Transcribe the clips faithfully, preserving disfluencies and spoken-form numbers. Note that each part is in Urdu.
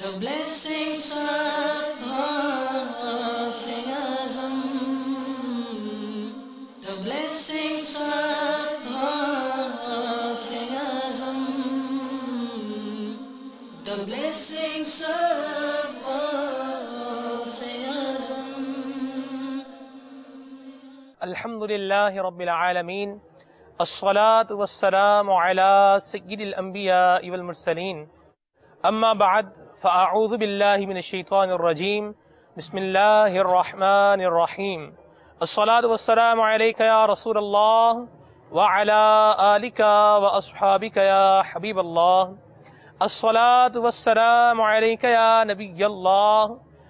The blessings of Hafiz-e-Azam, the blessings of Hafiz-e-Azam, the blessings of Hafiz-e-Azam. الحمدللہ رب العالمین الصلاة والسلام على سید الانبیاء والمرسلین اما بعد فاعوذ باللہ من الشیطان الرجیم بسم اللہ الرحمن الرحیم الصلاة والسلام علیک یا رسول اللہ وعلى آلک واصحابک یا حبیب اللہ الصلاة والسلام علیک یا نبی اللہ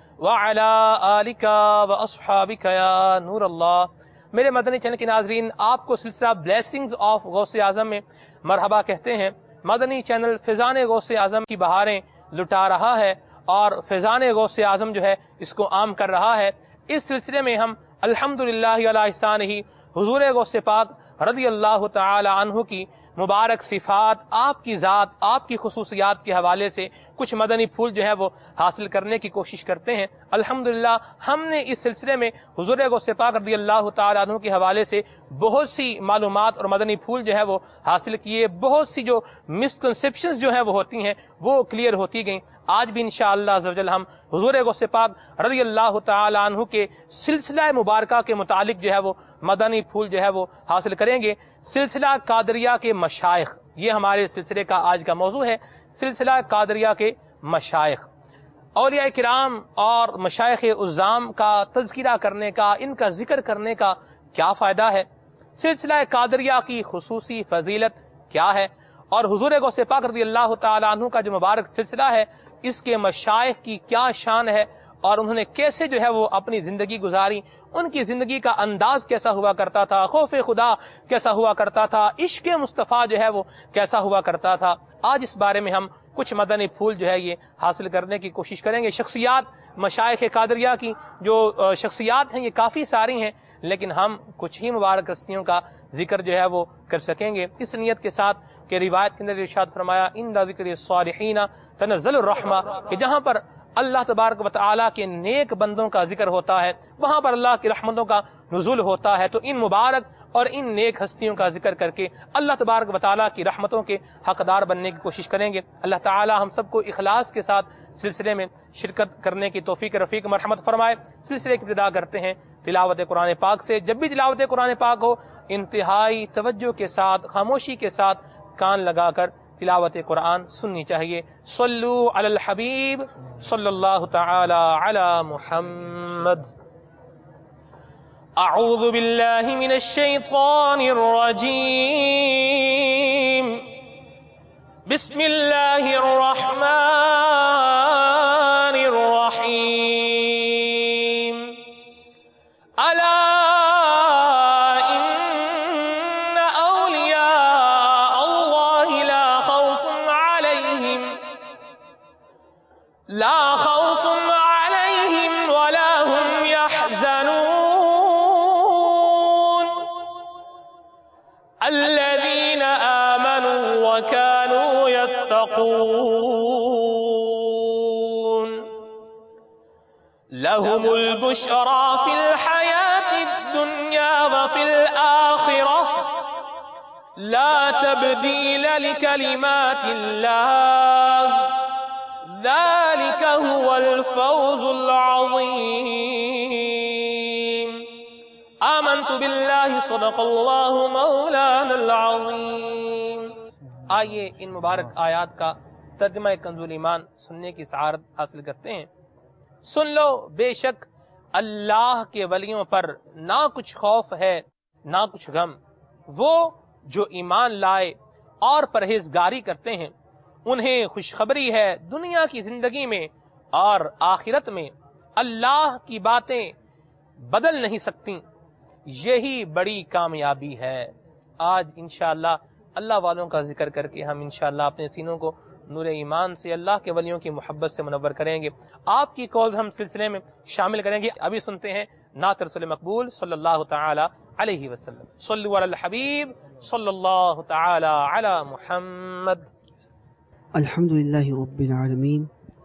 وعلى آلک واصحابک یا نور اللہ. میرے مدنی چینل کے ناظرین، آپ کو سلسلہ بلیسنگز آف غوث اعظم میں مرحبا کہتے ہیں. مدنی چینل فیضان غوث اعظم کی بہاریں لٹا رہا ہے اور فیضان غوث اعظم جو ہے اس کو عام کر رہا ہے. اس سلسلے میں ہم الحمدللہ علی احسانہ حضور غوث پاک رضی اللہ تعالی عنہ کی مبارک صفات، آپ کی ذات، آپ کی خصوصیات کے حوالے سے کچھ مدنی پھول جو ہے وہ حاصل کرنے کی کوشش کرتے ہیں. الحمدللہ ہم نے اس سلسلے میں حضور غوث پاک رضی اللہ تعالی عنہ کے حوالے سے بہت سی معلومات اور مدنی پھول جو ہے وہ حاصل کیے. بہت سی جو مسکنسیپشنز جو ہیں وہ ہوتی ہیں وہ کلیئر ہوتی گئیں. آج بھی انشاءاللہ عز و جل ہم حضور غوث پاک رضی اللہ تعالی عنہ کے سلسلہ مبارکہ کے متعلق جو ہے وہ مدنی پھول جو ہے وہ حاصل کریں گے. سلسلہ قادریہ کے مشائخ، یہ ہمارے سلسلے کا آج کا موضوع ہے. سلسلہ قادریہ کے مشائخ، اولیاء کرام اور مشائخ عظام کا تذکرہ کرنے کا، ان کا ذکر کرنے کا کیا فائدہ ہے؟ سلسلہ قادریہ کی خصوصی فضیلت کیا ہے؟ اور حضور غوث پاک رضی اللہ تعالی عنہ کا جو مبارک سلسلہ ہے، اس کے مشائخ کی کیا شان ہے اور انہوں نے کیسے جو ہے وہ اپنی زندگی گزاری، ان کی زندگی کا انداز کیسا ہوا کرتا تھا، خوف خدا کیسا ہوا کرتا تھا، عشق مصطفیٰ جو ہے وہ کیسا ہوا کرتا تھا. آج اس بارے میں ہم کچھ مدنی پھول جو ہے یہ حاصل کرنے کی کوشش کریں گے. شخصیات مشائخ قادریہ کی جو شخصیات ہیں یہ کافی ساری ہیں، لیکن ہم کچھ ہی مبارک ہستیوں کا ذکر جو ہے وہ کر سکیں گے اس نیت کے ساتھ کہ روایت کے اندر ارشاد فرمایا ان ذکر الصالحین تنزل الرحمہ، کہ جہاں پر اللہ تبارک و تعالیٰ کے نیک بندوں کا ذکر ہوتا ہے وہاں پر اللہ کی رحمتوں کا نزول ہوتا ہے. تو ان مبارک اور ان نیک ہستیوں کا ذکر کر کے اللہ تبارک و تعالیٰ کی رحمتوں کے حقدار بننے کی کوشش کریں گے. اللہ تعالیٰ ہم سب کو اخلاص کے ساتھ سلسلے میں شرکت کرنے کی توفیق رفیق مرحمت فرمائے. سلسلے کی ابتدا کرتے ہیں تلاوت قرآن پاک سے. جب بھی تلاوت قرآن پاک ہو انتہائی توجہ کے ساتھ، خاموشی کے ساتھ کان لگا کر تلاوت قرآن سننی چاہیے. صلو علی الحبیب صلی اللہ تعالی علی محمد. اعوذ باللہ من الشیطان الرجیم. بسم اللہ الرحمن الرحیم. الا لا خوف عليهم ولا هم يحزنون الذين آمنوا وكانوا يتقون لهم البشرى في الحياة الدنيا وفي الآخرة لا تبديل لكلمات الله ذلك هو الفوز العظيم. آمنت بالله صدق اللہ مولانا العظیم. آئیے ان مبارک آیات کا ترجمہ کنز ایمان سننے کی سعادت حاصل کرتے ہیں. سن لو بے شک اللہ کے ولیوں پر نہ کچھ خوف ہے نہ کچھ غم، وہ جو ایمان لائے اور پرہیزگاری کرتے ہیں انہیں خوشخبری ہے دنیا کی زندگی میں اور آخرت میں اللہ کی باتیں بدل نہیں سکتی، یہی بڑی کامیابی ہے. آج انشاءاللہ اللہ والوں کا ذکر کر کے ہم انشاءاللہ اپنے سینوں کو نور ایمان سے اللہ کے ولیوں کی محبت سے منور کریں گے. آپ کی کالز ہم سلسلے میں شامل کریں گے. ابھی سنتے ہیں نعت رسول مقبول صلی اللہ تعالی علیہ وسلم. صلو علی الحبیب صلی اللہ تعالی علی محمد. الحمد للہ رب العالمین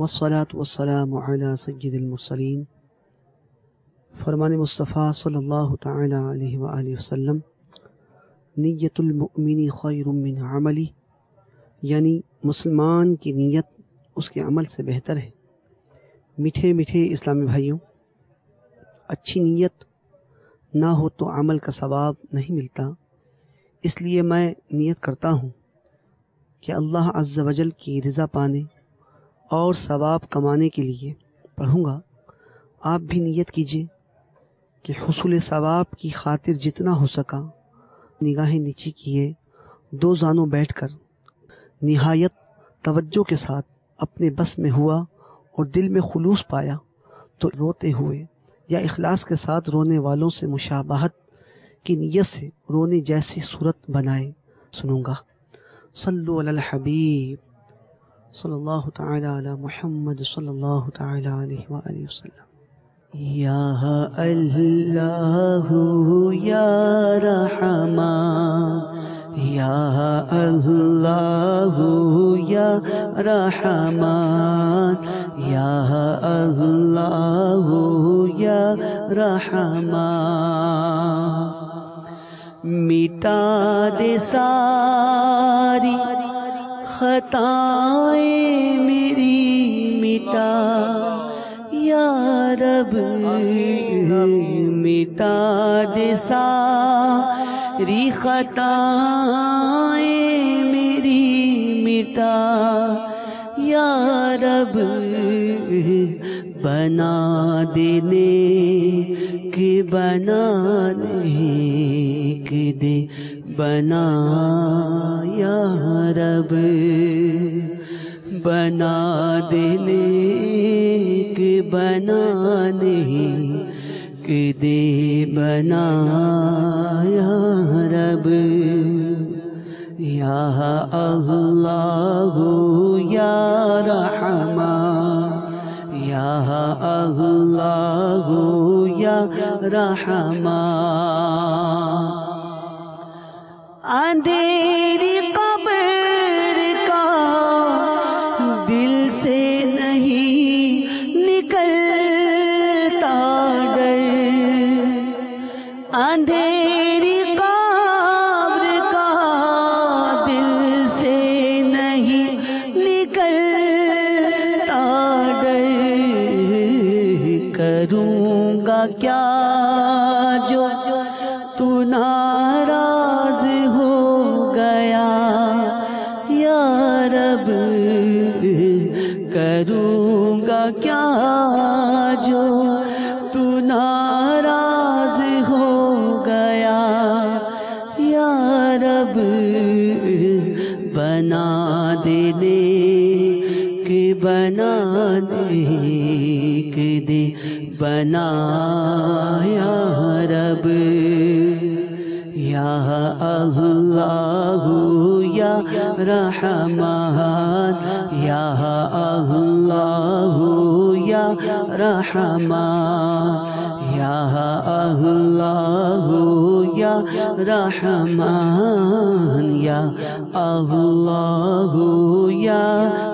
والصلاة والسلام علی سید المرسلین. فرمان مصطفیٰ صلی اللہ تعالی علیہ وآلہ وسلم، نیت المؤمن خیر من عملی، یعنی مسلمان کی نیت اس کے عمل سے بہتر ہے. میٹھے میٹھے اسلامی بھائیوں، اچھی نیت نہ ہو تو عمل کا ثواب نہیں ملتا. اس لیے میں نیت کرتا ہوں کہ اللہ عز و جل کی رضا پانے اور ثواب کمانے کے لیے پڑھوں گا. آپ بھی نیت کیجیے کہ حصول ثواب کی خاطر جتنا ہو سکا نگاہیں نیچی کیے دو زانوں بیٹھ کر نہایت توجہ کے ساتھ اپنے بس میں ہوا اور دل میں خلوص پایا تو روتے ہوئے یا اخلاص کے ساتھ رونے والوں سے مشابہت کی نیت سے رونے جیسی صورت بنائے سنوں گا. صلو علی الحبیب صلی اللہ تعالی علی محمد صلی اللہ تعالی علیہ وآلہ وسلم. یا اللہ یا رحمان، یا اللہ یا رحمان، یا اللہ یا رحمان. مٹا دے ساری خطائیں میری، مٹا یا رب، مٹا دے ساری خطائیں میری، مٹا یا رب. بنا دینے کہ بنانے کے دے بنا یا رب. بنا دینے کہ بنانے کے دے بنا یا رب. یا اللہ یا رحمان، یا اللہ یا رحمان. اندھیری قبر کا دل سے نہیں نکلتا ڈر، اندھیری قبر کا دل سے نہیں نکلتا ڈر. کروں گا کیا جو تو ناراض ہو گیا یا رب. کروں گا کیا جو تو ناراض ہو گیا یا رب. بنا دینے کہ بنانے کے دے بنا یا رب. یا اللہ یا رحمان، یا اللہ یا رحمان، یا اللہ یا رحمان، یا اللہ یا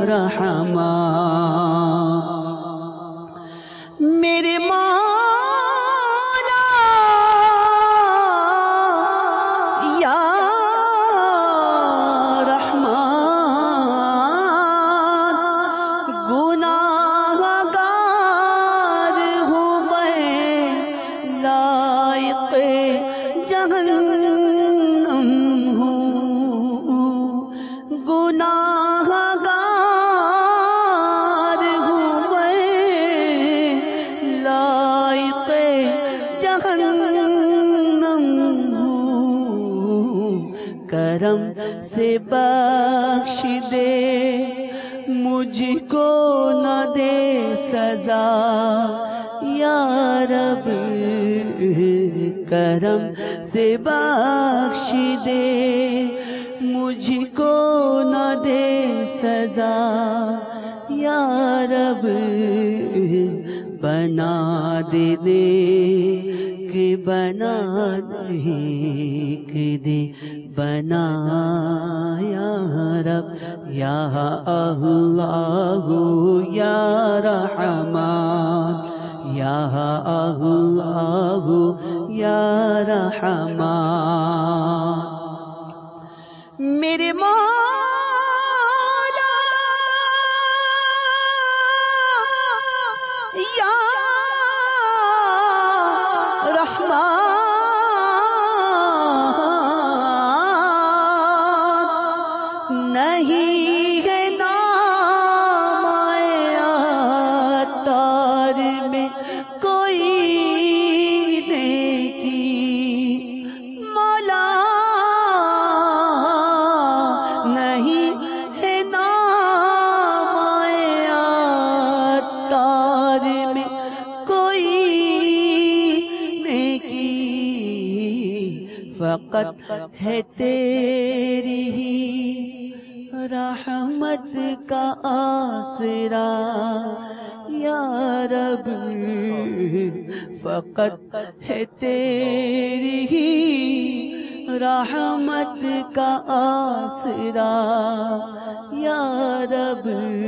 رحمان. میرے مولا یا رحمان، گناہ گار ہوں میں لائق جہنم ہوں. گناہ گار ہوں میں لائق جہنم ہوں. کرم سے بخش دے مجھ کو نہ دے سزا یا رب. کرم سے بخش دے مجھ کو نہ دے سزا یا رب. بنا دینے کہ بنا نہیں دے بنا یا رب یا اللہ یا رحمان یا اللہ یا رحمان میرے مولا یا رحمان نہیں ہے نام عطار میں کوئی نیکی مولا نہیں ہے نام عطار میں کوئی نیکی فقط ہے تیری ہی رحمت کا آسرا یا رب فقط ہے تیری ہی رحمت کا آسرا یا رب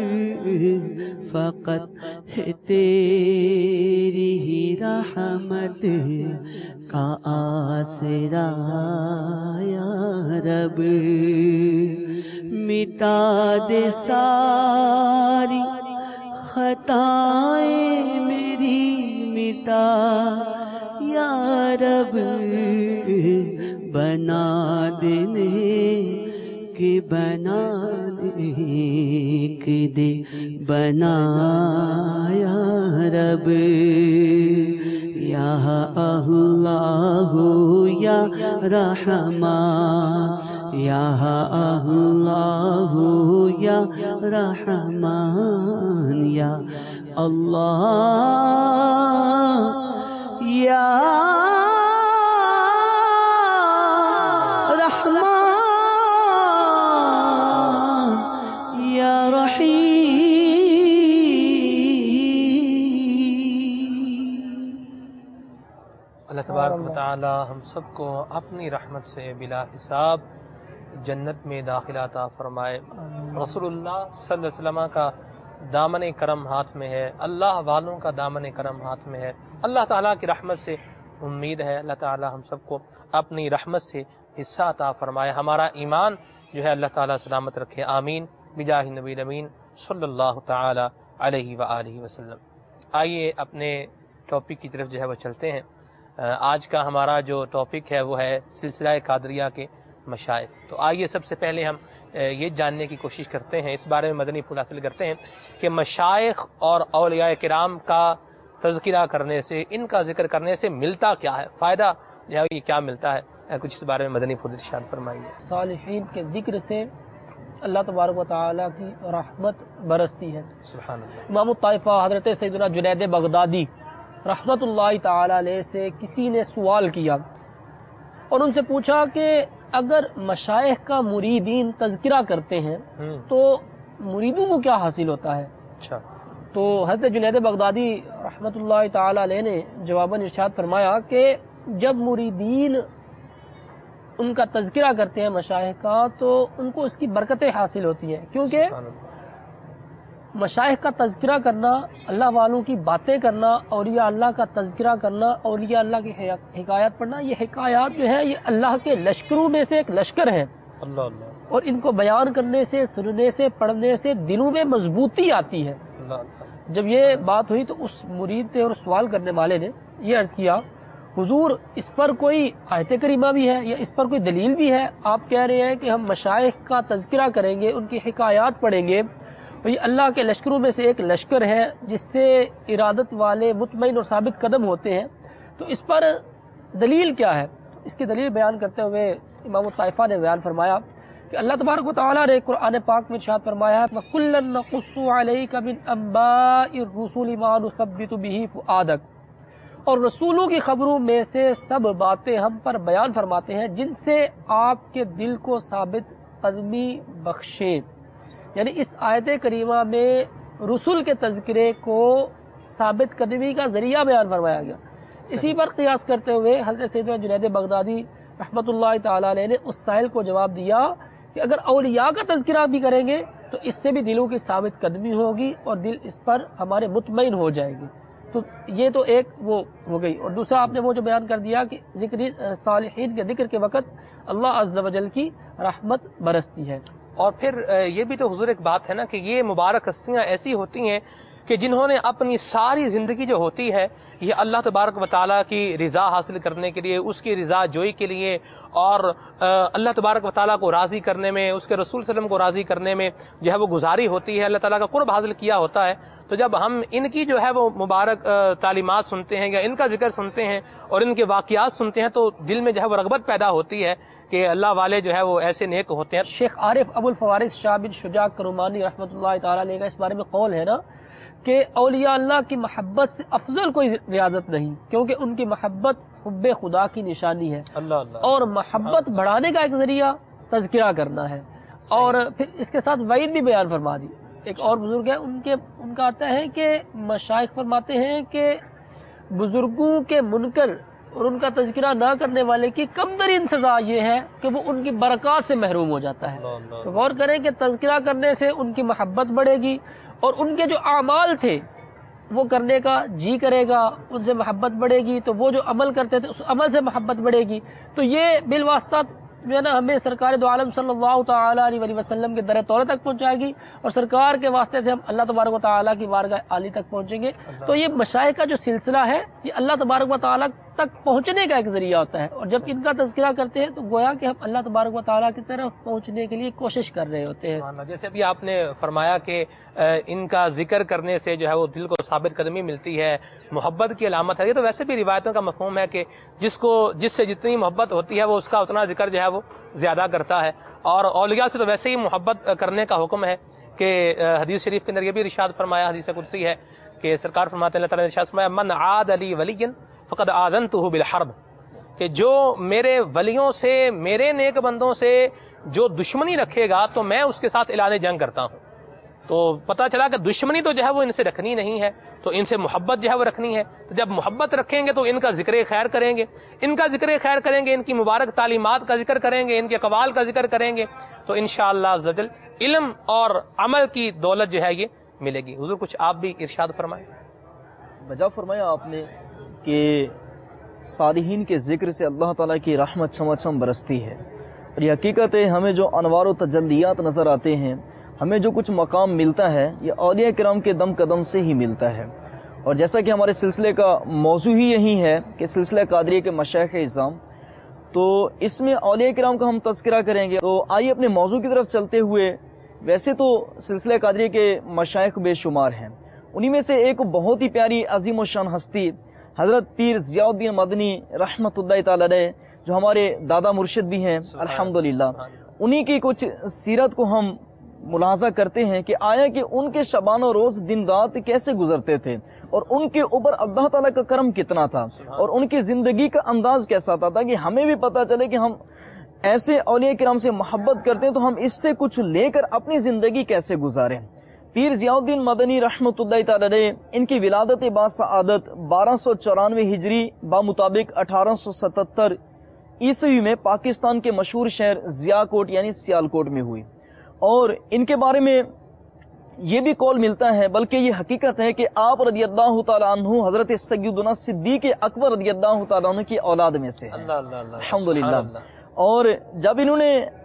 فقط ہے تیری ہی رحمت کا آسرا یا رب مٹا دے ساری خطائیں میری مٹا یا رب بنا دینے کہ بنا کے دے بنا یا رب یا اللہ یا رحمان یا اللہ یا رحمان یا اللہ یا رحمان یا رحیم۔ اللہ تبارک و تعالی ہم سب کو اپنی رحمت سے بلا حساب جنت میں داخلہ عطا فرمائے۔ رسول اللہ صلی اللہ علیہ وسلم کا دامن کرم ہاتھ میں ہے، اللہ والوں کا دامن کرم ہاتھ میں ہے۔ اللہ تعالیٰ کی رحمت سے امید ہے اللہ تعالیٰ ہم سب کو اپنی رحمت سے حصہ عطا فرمائے، ہمارا ایمان جو ہے اللہ تعالیٰ سلامت رکھے، آمین بجاہ نبی الامین صلی اللہ تعالی علیہ وآلہ وسلم۔ آئیے اپنے ٹاپک کی طرف جو ہے وہ چلتے ہیں۔ آج کا ہمارا جو ٹاپک ہے وہ ہے سلسلہ قادریہ کے مشائخ۔ تو آئیے سب سے پہلے ہم یہ جاننے کی کوشش کرتے ہیں، اس بارے میں مدنی پھول حاصل کرتے ہیں کہ مشائخ اور اولیاء کرام کا تذکرہ کرنے سے، ان کا ذکر کرنے سے ملتا کیا ہے، فائدہ جو ہے یہ کیا ملتا ہے، کچھ اس بارے میں مدنی پھول ارشاد فرمائیے۔ صالحین کے ذکر سے اللہ تبارک و تعالیٰ کی رحمت برستی ہے۔ سبحان اللہ۔ امام الطائفہ حضرت سیدنا جنید بغدادی رحمت اللہ تعالیٰ علیہ سے کسی نے سوال کیا اور ان سے پوچھا کہ اگر مشائخ کا مریدین تذکرہ کرتے ہیں تو مریدوں کو کیا حاصل ہوتا ہے؟ اچھا۔ تو حضرت جنید بغدادی رحمت اللہ تعالیٰ علیہ نے جواباً ارشاد فرمایا کہ جب مریدین ان کا تذکرہ کرتے ہیں مشائخ کا تو ان کو اس کی برکتیں حاصل ہوتی ہیں، کیونکہ مشائخ کا تذکرہ کرنا، اللہ والوں کی باتیں کرنا، اولیاء اللہ کا تذکرہ کرنا، اولیاء اللہ کی حکایات پڑھنا، یہ حکایات جو ہے یہ اللہ کے لشکروں میں سے ایک لشکر ہے، اللہ اللہ، اور ان کو بیان کرنے سے، سننے سے، پڑھنے سے دلوں میں مضبوطی آتی ہے۔ اللہ اللہ۔ جب یہ بات ہوئی تو اس مرید نے اور سوال کرنے والے نے یہ عرض کیا، حضور اس پر کوئی آیت کریمہ بھی ہے یا اس پر کوئی دلیل بھی ہے؟ آپ کہہ رہے ہیں کہ ہم مشائخ کا تذکرہ کریں گے، ان کی حکایات پڑھیں گے، اور یہ اللہ کے لشکروں میں سے ایک لشکر ہے جس سے ارادت والے مطمئن اور ثابت قدم ہوتے ہیں، تو اس پر دلیل کیا ہے؟ اس کی دلیل بیان کرتے ہوئے امام الطائفہ نے بیان فرمایا کہ اللہ تبارک و تعالیٰ نے قرآن پاک میں ارشاد فرمایا وَكُلًّا نَقُصُّ عَلَيْكَ مِنْ أَنْبَاءِ الرُّسُلِ مَا نُثَبِّتُ بِهِ فُؤَادَكَ، اور رسولوں کی خبروں میں سے سب باتیں ہم پر بیان فرماتے ہیں جن سے آپ کے دل کو ثابت قدمی بخشیں۔ یعنی اس آیت کریمہ میں رسول کے تذکرے کو ثابت قدمی کا ذریعہ بیان فرمایا گیا اسی پر قیاس کرتے ہوئے حضرت سیدنا جنید بغدادی رحمۃ اللہ تعالی علیہ نے اس سائل کو جواب دیا کہ اگر اولیاء کا تذکرہ بھی کریں گے تو اس سے بھی دلوں کی ثابت قدمی ہوگی اور دل اس پر ہمارے مطمئن ہو جائے گی. تو یہ تو ایک وہ ہو گئی. اور دوسرا آپ نے وہ جو بیان کر دیا کہ ذکر صالحین کے ذکر کے وقت اللہ عز و جل کی رحمت برستی ہے. اور پھر یہ بھی تو حضور ایک بات ہے نا کہ یہ مبارک ہستیاں ایسی ہوتی ہیں کہ جنہوں نے اپنی ساری زندگی جو ہوتی ہے یہ اللہ تبارک و تعالیٰ کی رضا حاصل کرنے کے لیے، اس کی رضا جوئی کے لیے اور اللہ تبارک و تعالیٰ کو راضی کرنے میں، اس کے رسول صلی اللہ علیہ وسلم کو راضی کرنے میں جو ہے وہ گزاری ہوتی ہے، اللہ تعالیٰ کا قرب حاصل کیا ہوتا ہے. تو جب ہم ان کی جو ہے وہ مبارک تعلیمات سنتے ہیں یا ان کا ذکر سنتے ہیں اور ان کے واقعات سنتے ہیں تو دل میں جو ہے وہ رغبت پیدا ہوتی ہے کہ اللہ والے جو ہے وہ ایسے نیک ہوتے ہیں. شیخ عارف ابو الفوارث شاہ بن شجاع کرمانی رحمۃ اللہ تعالیٰ علیہ کا اس بارے میں قول ہے نا کہ اولیاء اللہ کی محبت سے افضل کوئی ریاضت نہیں، کیونکہ ان کی محبت حب خدا کی نشانی ہے. اللہ اللہ اور محبت بڑھانے کا ایک ذریعہ تذکرہ کرنا ہے. اور پھر اس کے ساتھ وعید بھی بیان فرما دی. ایک اور بزرگ ہے ان کے ان کا آتا ہے کہ مشائخ فرماتے ہیں کہ بزرگوں کے منکر اور ان کا تذکرہ نہ کرنے والے کی کم ترین سزا یہ ہے کہ وہ ان کی برکات سے محروم ہو جاتا ہے. تو غور کریں کہ تذکرہ کرنے سے ان کی محبت بڑھے گی اور ان کے جو اعمال تھے وہ کرنے کا جی کرے گا، ان سے محبت بڑھے گی. تو وہ جو عمل کرتے تھے اس عمل سے محبت بڑھے گی. تو یہ بالواسطہ جو ہے نا ہمیں سرکار دو عالم صلی اللہ تعالی علیہ وسلم کے در طور تک پہنچائے گی اور سرکار کے واسطے سے ہم اللہ تبارک و تعالیٰ کی بارگاہ عالی تک پہنچیں گے. تو یہ مشائخ کا جو سلسلہ ہے یہ اللہ تبارک و تعالیٰ تک پہنچنے کا ایک ذریعہ ہوتا ہے. اور جب ان کا تذکرہ کرتے ہیں تو گویا کہ ہم اللہ تبارک و تعالیٰ کی طرف پہنچنے کے لیے کوشش کر رہے ہوتے ہیں. جیسے ابھی آپ نے فرمایا کہ ان کا ذکر کرنے سے جو ہے وہ دل کو ثابت قدمی ملتی ہے، محبت کی علامت ہے. یہ تو ویسے بھی روایتوں کا مفہوم ہے کہ جس کو جس سے جتنی محبت ہوتی ہے وہ اس کا اتنا ذکر جو ہے وہ زیادہ کرتا ہے. اور اولیاء سے تو ویسے ہی محبت کرنے کا حکم ہے کہ حدیث شریف کے اندر یہ بھی ارشاد فرمایا، حدیث قدسی ہے کہ سرکار فرماتے ہیں اللہ تعالیٰ نے ارشاد فرمایا من عاد علی ولی فقد آذنتہ بالحرب، کہ جو میرے ولیوں سے، میرے نیک بندوں سے جو دشمنی رکھے گا تو میں اس کے ساتھ اعلان جنگ کرتا ہوں. تو پتہ چلا کہ دشمنی تو جو ہے وہ ان سے رکھنی نہیں ہے، تو ان سے محبت جو ہے وہ رکھنی ہے. تو جب محبت رکھیں گے تو ان کا ذکر خیر کریں گے، ان کا ذکر خیر کریں گے، ان کی مبارک تعلیمات کا ذکر کریں گے، ان کے اقوال کا ذکر کریں گے تو انشاءاللہ عز و جل علم اور عمل کی دولت جو ہے یہ ملے گی. حضور کچھ آپ بھی ارشاد فرمائیں. بجا فرمایا آپ نے کہ صالحین کے ذکر سے اللہ تعالیٰ کی رحمت چھم چھم برستی ہے. اور یہ حقیقت ہے ہمیں جو انوار و تجلیات نظر آتے ہیں، ہمیں جو کچھ مقام ملتا ہے یہ اولیاء کرام کے دم قدم سے ہی ملتا ہے. اور جیسا کہ ہمارے سلسلے کا موضوع ہی یہی ہے کہ سلسلہ قادریہ کے مشائخ اعظام، تو اس میں اولیاء کرام کا ہم تذکرہ کریں گے. تو آئیے اپنے موضوع کی طرف چلتے ہوئے، ویسے تو سلسلہ قادریہ کے مشائخ بے شمار ہیں، انہی میں سے ایک بہت ہی پیاری عظیم و شان ہستی حضرت پیر ضیاء الدین مدنی رحمۃ اللہ تعالی علیہ جو ہمارے دادا مرشد بھی ہیں الحمدللہ، انہی کی کچھ سیرت کو ہم ملاحظہ کرتے ہیں کہ آیا کہ ان کے شبان و روز دن رات کیسے گزرتے تھے اور ان کے اوپر اللہ تعالیٰ کا کرم کتنا تھا اور ان کی زندگی کا انداز کیسا تھا، تاکہ ہمیں بھی پتہ چلے کہ ہم ایسے اولیاء کرام سے محبت کرتے ہیں تو ہم اس سے کچھ لے کر اپنی زندگی کیسے گزاریں. پیر ضیاء الدین مدنی رحمۃ اللہ تعالی علیہ، ان کی ولادت با سعادت بارہ سو چورانوے ہجری بمطابق اٹھارہ سو ستہتر عیسوی میں پاکستان کے مشہور شہر ضیاء کوٹ یعنی سیال کوٹ میں ہوئی. اور ان کے بارے میں یہ بھی قول ملتا ہے، بلکہ یہ حقیقت ہے کہ آپ رضی اللہ تعالیٰ عنہ حضرت سیدنا صدیق اکبر رضی اللہ تعالیٰ عنہ کی اولاد میں سے ہیں الحمدللہ. اور جب انہوں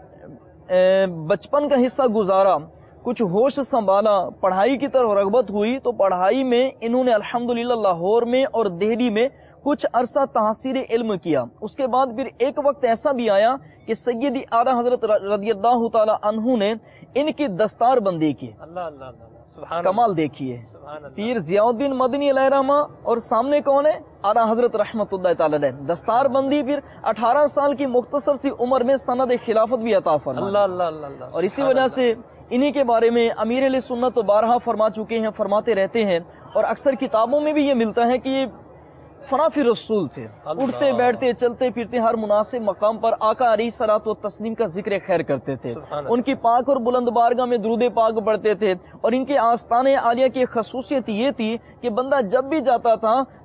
نے بچپن کا حصہ گزارا، کچھ ہوش سنبھالا، پڑھائی کی طرف رغبت ہوئی، تو پڑھائی میں انہوں نے الحمدللہ لاہور میں اور دہلی میں کچھ عرصہ تحصیل علم کیا. اس کے بعد پھر ایک وقت ایسا بھی آیا کہ سیدی اعلیٰ حضرت رضی اللہ تعالی عنہ نے ان کی دستار بندی کی. اللہ اللہ اللہ کمال دیکھیے، پیر ضیاء الدین مدنی علیہ رحمہ اور سامنے کون ہے؟ اعلیٰ حضرت رحمۃ اللہ تعالی علیہ. دستار بندی پھر اٹھارہ سال کی مختصر سی عمر میں سند خلافت بھی عطا فرمائی. اللہ اللہ اللہ. اور اسی وجہ سے انہی کے بارے میں امیر علیہ سنت تو بارہا فرما چکے ہیں، فرماتے رہتے ہیں، اور اکثر کتابوں میں بھی یہ ملتا ہے کہ یہ فنا فی رسول تھے، اٹھتے بیٹھتے چلتے پھرتے ہر مناسب مقام پر آقا علیہ الصلوۃ والتسلیم کا ذکر خیر کرتے تھے. ان کی پاک اور بلند بارگاہ میں درود پاک پڑھتے تھے. اور ان کے آستانے عالیہ کی خصوصیت یہ تھی کہ بندہ جب بھی جاتا تھا تو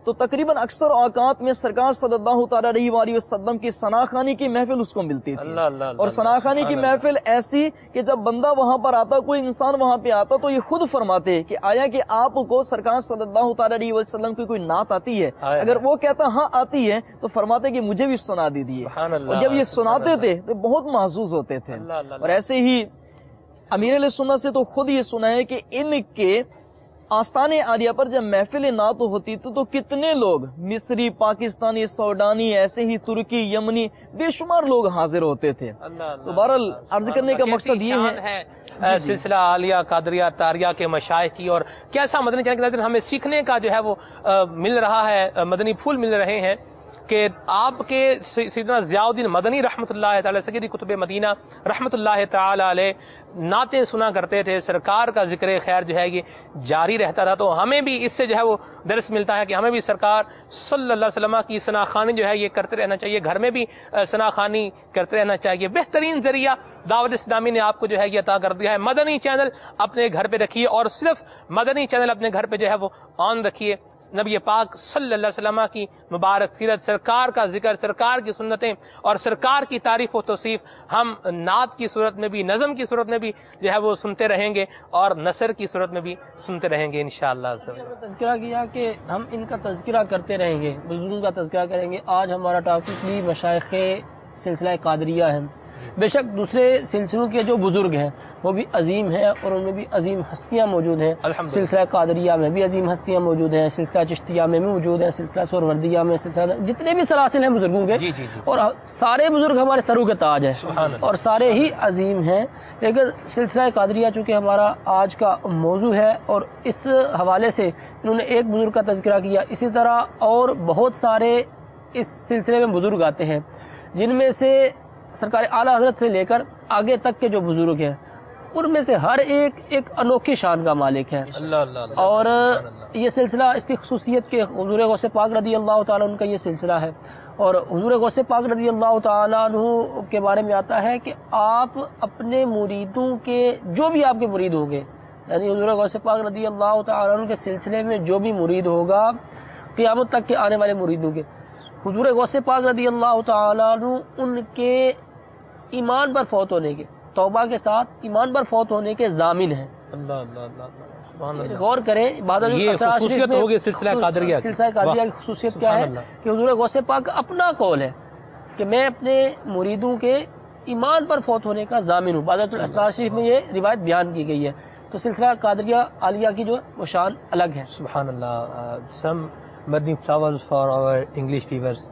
تو تقریباً اکثر اوقات میں سرکار صلی اللہ تعالیٰ علیہ وآلہ وسلم کی ثناخوانی کی محفل اس کو ملتی تھی. اللہ اللہ اللہ اور ثناخوانی کی محفل ایسی کہ جب بندہ وہاں پر آتا, کوئی انسان وہاں پہ آتا, تو یہ خود فرماتے کہ آیا کہ آپ کو سرکار صلی اللہ تعالیٰ علیہ وسلم کی کوئی نعت آتی ہے؟ اگر وہ کہتا ہاں آتی ہے تو فرماتے کہ مجھے بھی سنا دیجیے. اور جب یہ سناتے تھے تو بہت محظوظ ہوتے تھے. اور ایسے ہی امیر علیہ سنت سے تو خود یہ سنا ہے کہ ان کے آستان عالیہ پر جب محفل نعت ہوتی تھی تو کتنے لوگ مصری, پاکستانی, سوڈانی, ایسے ہی ترکی, یمنی, بے شمار لوگ حاضر ہوتے تھے. تو بہرحال عرض کرنے کا مقصد یہ ہے سلسلہ عالیہ قادریہ تاریہ کے مشائخ کی, اور کیسا مدنی چینل کے نظر ہمیں سیکھنے کا جو ہے وہ مل رہا ہے, مدنی پھول مل رہے ہیں کہ آپ کے سیدنا ضیاء الدین مدنی رحمۃ اللہ تعالی سیدی کتب مدینہ رحمۃ اللہ تعالی علیہ نعتیں سنا کرتے تھے, سرکار کا ذکر خیر جو ہے یہ جاری رہتا تھا. تو ہمیں بھی اس سے جو ہے وہ درس ملتا ہے کہ ہمیں بھی سرکار صلی اللہ علیہ وسلم کی ثنا خوانی جو ہے یہ کرتے رہنا چاہیے, گھر میں بھی ثنا خوانی کرتے رہنا چاہیے. بہترین ذریعہ دعوت اسلامی نے آپ کو جو ہے یہ عطا کر دیا ہے. مدنی چینل اپنے گھر پہ رکھیے, اور صرف مدنی چینل اپنے گھر پہ جو ہے وہ آن رکھیے. نبی پاک صلی اللہ علیہ وسلم کی مبارک سیرت, سرکار کا ذکر, سرکار کی سنتیں اور سرکار کی تعریف و توصیف ہم نعت کی صورت میں بھی, نظم کی صورت میں بھی جو ہے وہ سنتے رہیں گے, اور نثر کی صورت میں بھی سنتے رہیں گے انشاءاللہ. تذکرہ کیا کہ ہم ان کا تذکرہ کرتے رہیں گے, بزرگوں کا تذکرہ کریں گے. آج ہمارا ٹاپک بھی مشائخ سلسلہ قادریہ ہے. بے شک دوسرے سلسلوں کے جو بزرگ ہیں وہ بھی عظیم ہیں, اور ان میں بھی عظیم ہستیاں موجود ہیں. سلسلہ قادریہ میں بھی عظیم ہستیاں موجود ہیں, سلسلہ چشتیہ میں بھی موجود ہیں, سلسلہ سہروردیہ میں, سلسلہ جتنے بھی سلاسل ہیں بزرگوں کے, جی جی جی. اور سارے بزرگ ہمارے سروں کے تاج ہیں اور سارے ہی عظیم ہیں. لیکن سلسلہ قادریہ چونکہ ہمارا آج کا موضوع ہے, اور اس حوالے سے انہوں نے ایک بزرگ کا تذکرہ کیا, اسی طرح اور بہت سارے اس سلسلے میں بزرگ آتے ہیں, جن میں سے سرکار اعلیٰ حضرت سے لے کر آگے تک کے جو بزرگ ہیں ان میں سے ہر ایک ایک انوکھی شان کا مالک ہے. اللہ اللہ اللہ. اور یہ سلسلہ اس کی خصوصیت کے حضور غوث پاک رضی اللہ تعالیٰ عنہ کا یہ سلسلہ ہے. اور حضور غوث پاک رضی اللہ تعالیٰ عنہ کے بارے میں آتا ہے کہ آپ اپنے مریدوں کے, جو بھی آپ کے مرید ہوں گے, یعنی حضور غوث پاک رضی اللہ تعالیٰ عنہ کے سلسلے میں جو بھی مرید ہوگا قیامت تک کے آنے والے مریدوں کے, حضور غوث پاک رضی اللہ تعالیٰ عنہ ان کے ایمان پر فوت ہونے کے, توبہ کے ساتھ ایمان پر فوت ہونے کے ضامن ہیں. اللہ اللہ اللہ سبحان اللہ. غور کریں, یہ خصوصیت ہوگی سلسلہ قادریہ کی. سلسلہ قادریہ کی خصوصیت کیا ہے کہ حضور غوث پاک کا اپنا قول ہے کہ میں اپنے مریدوں کے ایمان پر فوت ہونے کا ضامن ہوں. بادرۃ الاسرار شریف میں یہ روایت بیان کی گئی ہے. تو سلسلہ قادریہ عالیہ کی جو وہ شان الگ ہے. سبحان اللہ. سم مدنی flowers for our English viewers.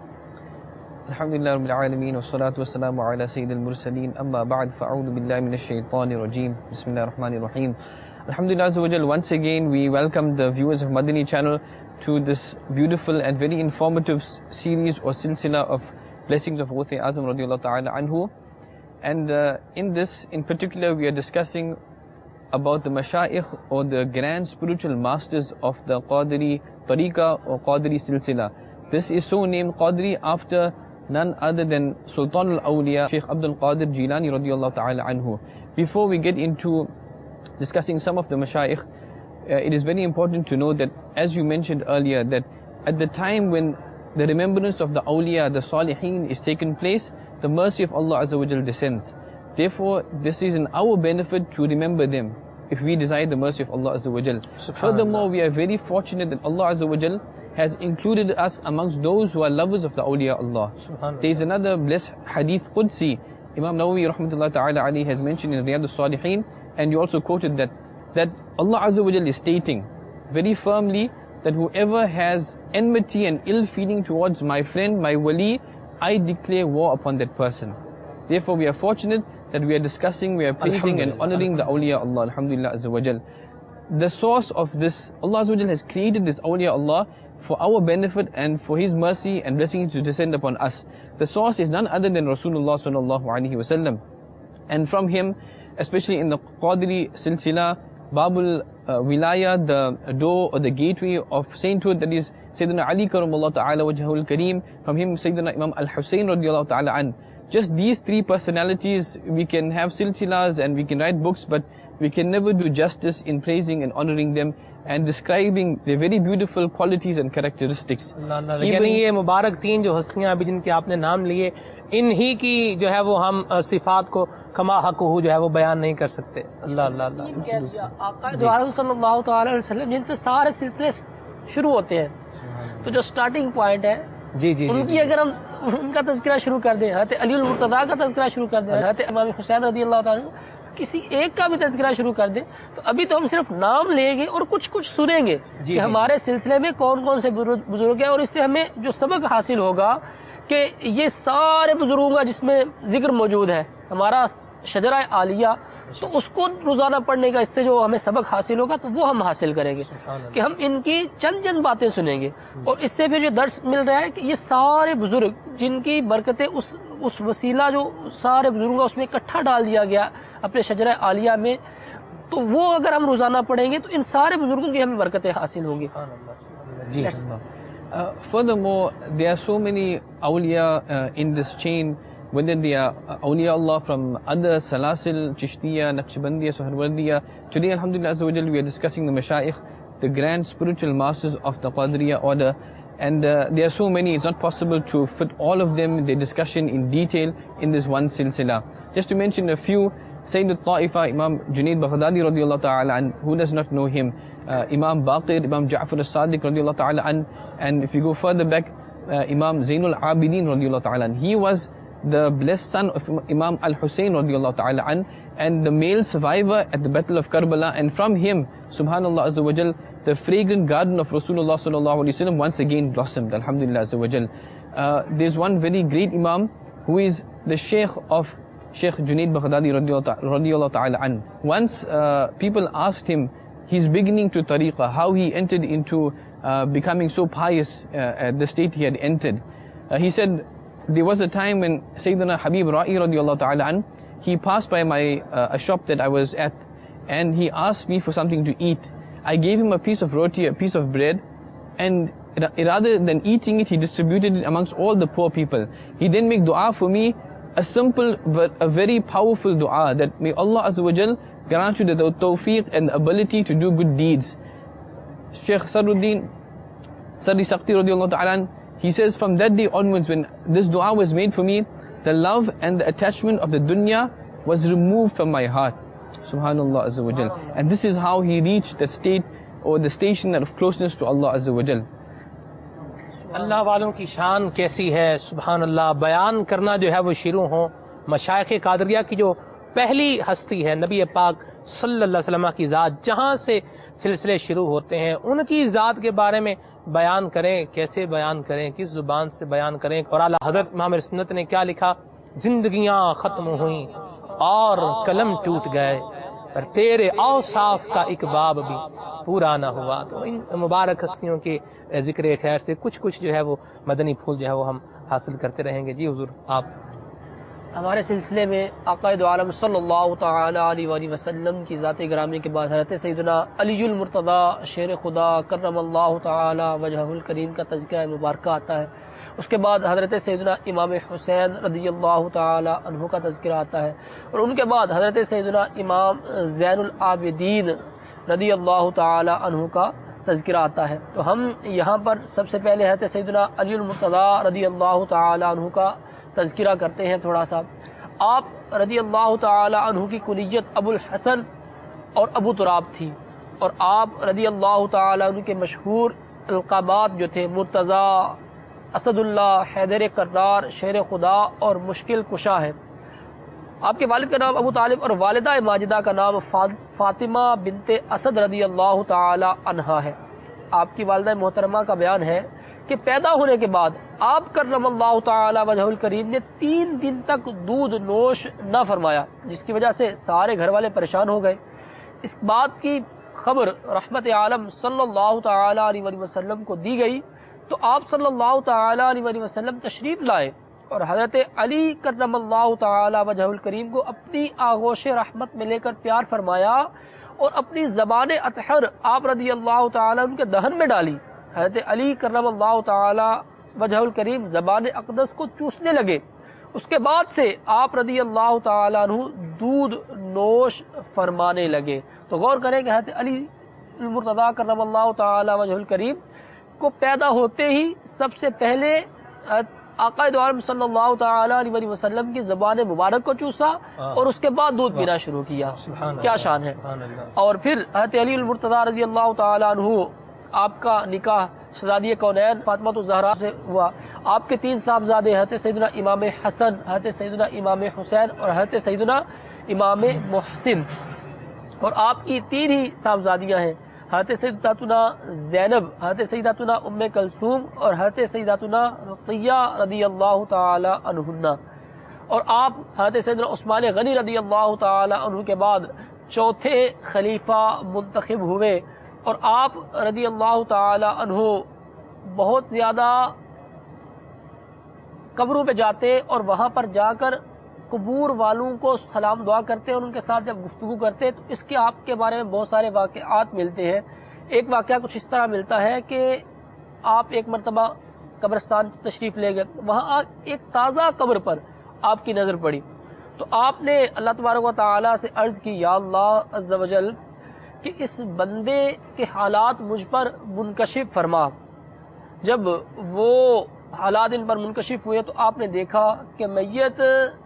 الحمدللہ رب العالمین والصلاة والسلام علی سید المرسلین, اما بعد فاعوذ باللہ من الشیطان الرجیم, بسم اللہ الرحمن الرحیم. Alhamdulillah Azza wa Jal, once again we welcome the viewers of Madani channel to this beautiful and very informative series or silsila of blessings of Ghuthi Azam radiallahu ta'ala anhu. And uh, in this in particular we are discussing about the mashayikh or the grand spiritual masters of the Qadiri tariqa or Qadiri silsila. This is so named Qadri after none other than Sultan al-Awliya Shaykh Abdul Qadir Jilani radiyallahu ta'ala anhu. Before we get into discussing some of the mashayikh, uh, it is very important to know that, as you mentioned earlier, that at the time when the remembrance of the awliya, the salihin is taken place, the mercy of Allah Azza wa Jal descends. Therefore, this is in our benefit to remember them if we desire the mercy of Allah Azza wa Jal. Furthermore, we are very fortunate that Allah Azza wa Jal has included us amongst those who are lovers of the awliya Allah. There is another blessed hadith Qudsi, Imam Nawawi rahmatullah ta'ala Ali has mentioned in Riyadh al-Salihin, and you also quoted that, that Allah Azza wa Jal is stating very firmly that whoever has enmity and ill feeling towards my friend, my wali, I declare war upon that person. Therefore, we are fortunate that we are discussing, we are praising and honoring the awliya Allah, alhamdulillah Azza wa Jal. The source of this, Allah Azza wa Jal has created this awliya Allah for our benefit and for His mercy and blessings to descend upon us. The source is none other than Rasulullah sallallahu alaihi wasallam. And from him, especially in the Qadri silsila, Babul uh, Wilaya, the door or the gateway of sainthood, that is Sayyidina Ali karamallahu ta'ala wajhahul kareem, from him Sayyidina Imam al-Husayn radiyallahu ta'ala an. Just these three personalities, we can have silsilas and we can write books, but we can never do justice in praising and honoring them and describing their very beautiful qualities and characteristics. یعنی یہ مبارک تین جو ہستیاں ابھی جن کے آپ نے نام لیے، انہی کی جو ہے وہ ہم صفات کو کما حق ہو جو ہے وہ بیان نہیں کر سکتے. اللہ اللہ اللہ. آقا جو عالم صلی اللہ تعالی علیہ وسلم جن سے سارے سلسلے شروع ہوتے ہیں، تو جو سٹارٹنگ پوائنٹ ہے جی جی ان کی اگر ہم ان کا تذکرہ شروع کر دیں، حضرت علی المرتضیٰ کا تذکرہ شروع کر دیں، حضرت امام حسین رضی اللہ تعالیٰ عنہ، کسی ایک کا بھی تذکرہ شروع کر دیں، تو ابھی تو ہم صرف نام لیں گے اور کچھ کچھ سنیں گے کہ ہمارے سلسلے میں کون کون سے بزرگ ہیں، اور اس سے ہمیں جو سبق حاصل ہوگا کہ یہ سارے بزرگوں کا جس میں ذکر موجود ہے، ہمارا شجرہ عالیہ، تو اس کو روزانہ پڑھنے کا اس سے جو ہمیں سبق حاصل ہوگا تو وہ ہم حاصل کریں گے کہ ہم ان کی چند چند باتیں سنیں گے، اور اس سے پھر یہ درس مل رہا ہے کہ یہ سارے بزرگ جن کی برکتیں اس اس وسیلہ جو سارے بزرگوں کا اس میں اکٹھا ڈال دیا گیا اپنے شجرہ عالیہ میں، تو وہ اگر ہم روزانہ پڑھیں گے تو ان سارے بزرگوں کی ہمیں برکتیں حاصل ہوں گی. جی. Uh, furthermore, there are so many awliya uh, in this chain, whether they are awliya Allah from other Salasil, Chishtiya, Naqshbandiya, Suharwardiya. Today, alhamdulillah azza wa jal, we are discussing the Mashaikh, the grand spiritual masters of the Qadriya order. And uh, there are so many, it's not possible to fit all of them, their discussion in detail in this one silsila. Just to mention a few, Sayyid al-Ta'ifa, Imam Junaid Baghdadi radiallahu ta'ala an, who does not know him, uh, Imam Baqir, Imam Ja'far al-Sadiq radiallahu ta'ala an, and if you go further back, uh, Imam Zainul Abidin radiallahu ta'ala an, he was the blessed son of Imam al-Hussein radiallahu ta'ala an, and the male survivor at the Battle of Karbala, and from him, subhanallah azza wa jal, the fragrant garden of Rasulullah sallallahu alaihi wasallam once again blossomed, alhamdulillah azza wa jal. Uh, there's one very great Imam who is the Sheikh of Sheikh Junaid Baghdadi radiallahu ta'ala an. Once uh, people asked him, his beginning to tariqah, how he entered into uh, becoming so pious uh, at the state he had entered. Uh, he said, there was a time when Sayyidina Habib Ra'i radiallahu ta'ala an, he passed by my uh, a shop that I was at, and he asked me for something to eat. I gave him a piece of roti, a piece of bread, and rather than eating it, he distributed it amongst all the poor people. He then made dua for me, a simple but a very powerful dua, that may Allah Azza wa Jal grant you the tawfiq and the ability to do good deeds. Shaykh Sadruddin Sadi Sakti radiallahu ta'ala, he says, from that day onwards, when this dua was made for me, the love and the attachment of the dunya was removed from my heart. Subhanallah Azza wa Jal. And this is how he reached the state or the station of closeness to Allah Azza wa Jal. اللہ والوں کی شان کیسی ہے، سبحان اللہ. بیان کرنا جو ہے وہ شروع ہوں مشائخ قادریہ کی جو پہلی ہستی ہے نبی پاک صلی اللہ علیہ وسلم کی ذات، جہاں سے سلسلے شروع ہوتے ہیں ان کی ذات کے بارے میں بیان کریں. کیسے بیان کریں، کس زبان سے بیان کریں. اور اعلیٰ حضرت امام سنت نے کیا لکھا، زندگیاں ختم ہوئیں اور قلم ٹوٹ گئے، پر تیرے اوصاف کا ایک باب بھی پورا نہ ہوا. تو ان مبارک ہستیوں کے ذکر خیر سے کچھ کچھ جو ہے وہ مدنی پھول جو ہے وہ ہم حاصل کرتے رہیں گے. جی حضور آپ. ہمارے سلسلے میں عقائد عالم صلی اللہ تعالی علیہ وآلہ وسلم کی ذات گرامی کے بعد حضرت سیدنا علی المرتضیٰ شیر خدا کرم اللہ تعالی وجہہ الکریم کا تذکرہ مبارکہ آتا ہے. اس کے بعد حضرت سیدنا امام حسین رضی اللہ تعالی عنہ کا تذکرہ آتا ہے، اور ان کے بعد حضرت سیدنا امام زین العابدین رضی اللہ تعالی عنہ کا تذکرہ آتا ہے. تو ہم یہاں پر سب سے پہلے حضرت سیدنا علی المرتضیٰ رضی اللہ تعالی عنہ کا تذکرہ کرتے ہیں تھوڑا سا. آپ رضی اللہ تعالی عنہ کی کنیت ابو الحسن اور ابو تراب تھی، اور آپ رضی اللہ تعالی عنہ کے مشہور القابات جو تھے مرتضیٰ، اسد اللہ، حیدر کرار، شیر خدا اور مشکل کشا ہے. آپ کے والد کا نام ابو طالب اور والدہ ماجدہ کا نام فاطمہ بنت اسد رضی اللہ تعالی عنہا ہے. آپ کی والدہ محترمہ کا بیان ہے کہ پیدا ہونے کے بعد آپ کرم اللہ تعالی وجہ الکریم نے تین دن تک دودھ نوش نہ فرمایا، جس کی وجہ سے سارے گھر والے پریشان ہو گئے. اس بات کی خبر رحمت عالم صلی اللہ تعالی علیہ وسلم کو دی گئی، تو آپ صلی اللہ تعالی علیہ وسلم تشریف لائے اور حضرت علی کرم اللہ تعالی وجہ الکریم کو اپنی آغوش رحمت میں لے کر پیار فرمایا اور اپنی زبان اطہر آپ رضی اللہ تعالی ان کے دہن میں ڈالی. حضرت علی کرم اللہ تعالی وجہ الکریم زبان اقدس کو چوسنے لگے. اس کے بعد سے آپ رضی اللہ تعالی عنہ دودھ نوش فرمانے لگے. تو غور کریں کہ حضرت علی المرتضیٰ کرم اللہ تعالی وجہ الکریم کو پیدا ہوتے ہی سب سے پہلے آقا دو عالم صلی اللہ تعالی علیہ وسلم کی زبان مبارک کو چوسا اور اس کے بعد دودھ پینا شروع کیا. کیا شان ہے. اور پھر حضرت علی المرتضیٰ رضی اللہ تعالی عنہ آپ کا نکاح شہزادی کونین فاطمہ الزہرا سے ہوا. آپ کے تین صاحبزادے حضرت سیدنا امام حسن، حضرت سیدنا امام حسین اور حضرت سیدنا امام محسن. اور آپ کی تین ہی صاحبزادیاں ہیں، حضرت سیداتنا زینب، حضرت سیداتنا ام کلثوم اور حضرت سیداتنا رقیہ رضی اللہ تعالی عنہن. اور آپ حضرت سیدنا عثمان غنی رضی اللہ تعالی عنہ کے بعد چوتھے خلیفہ منتخب ہوئے. اور آپ رضی اللہ تعالی عنہ بہت زیادہ قبروں پہ جاتے اور وہاں پر جا کر قبور والوں کو سلام دعا کرتے اور ان کے ساتھ جب گفتگو کرتے تو اس کے آپ کے بارے میں بہت سارے واقعات ملتے ہیں. ایک واقعہ کچھ اس طرح ملتا ہے کہ آپ ایک مرتبہ قبرستان تشریف لے گئے، وہاں ایک تازہ قبر پر آپ کی نظر پڑی تو آپ نے اللہ تبارک و تعالی سے عرض کی، یا اللہ عز و جل کہ اس بندے کے حالات مجھ پر منکشف فرما. جب وہ حالات ان پر منکشف ہوئے تو آپ نے دیکھا کہ میت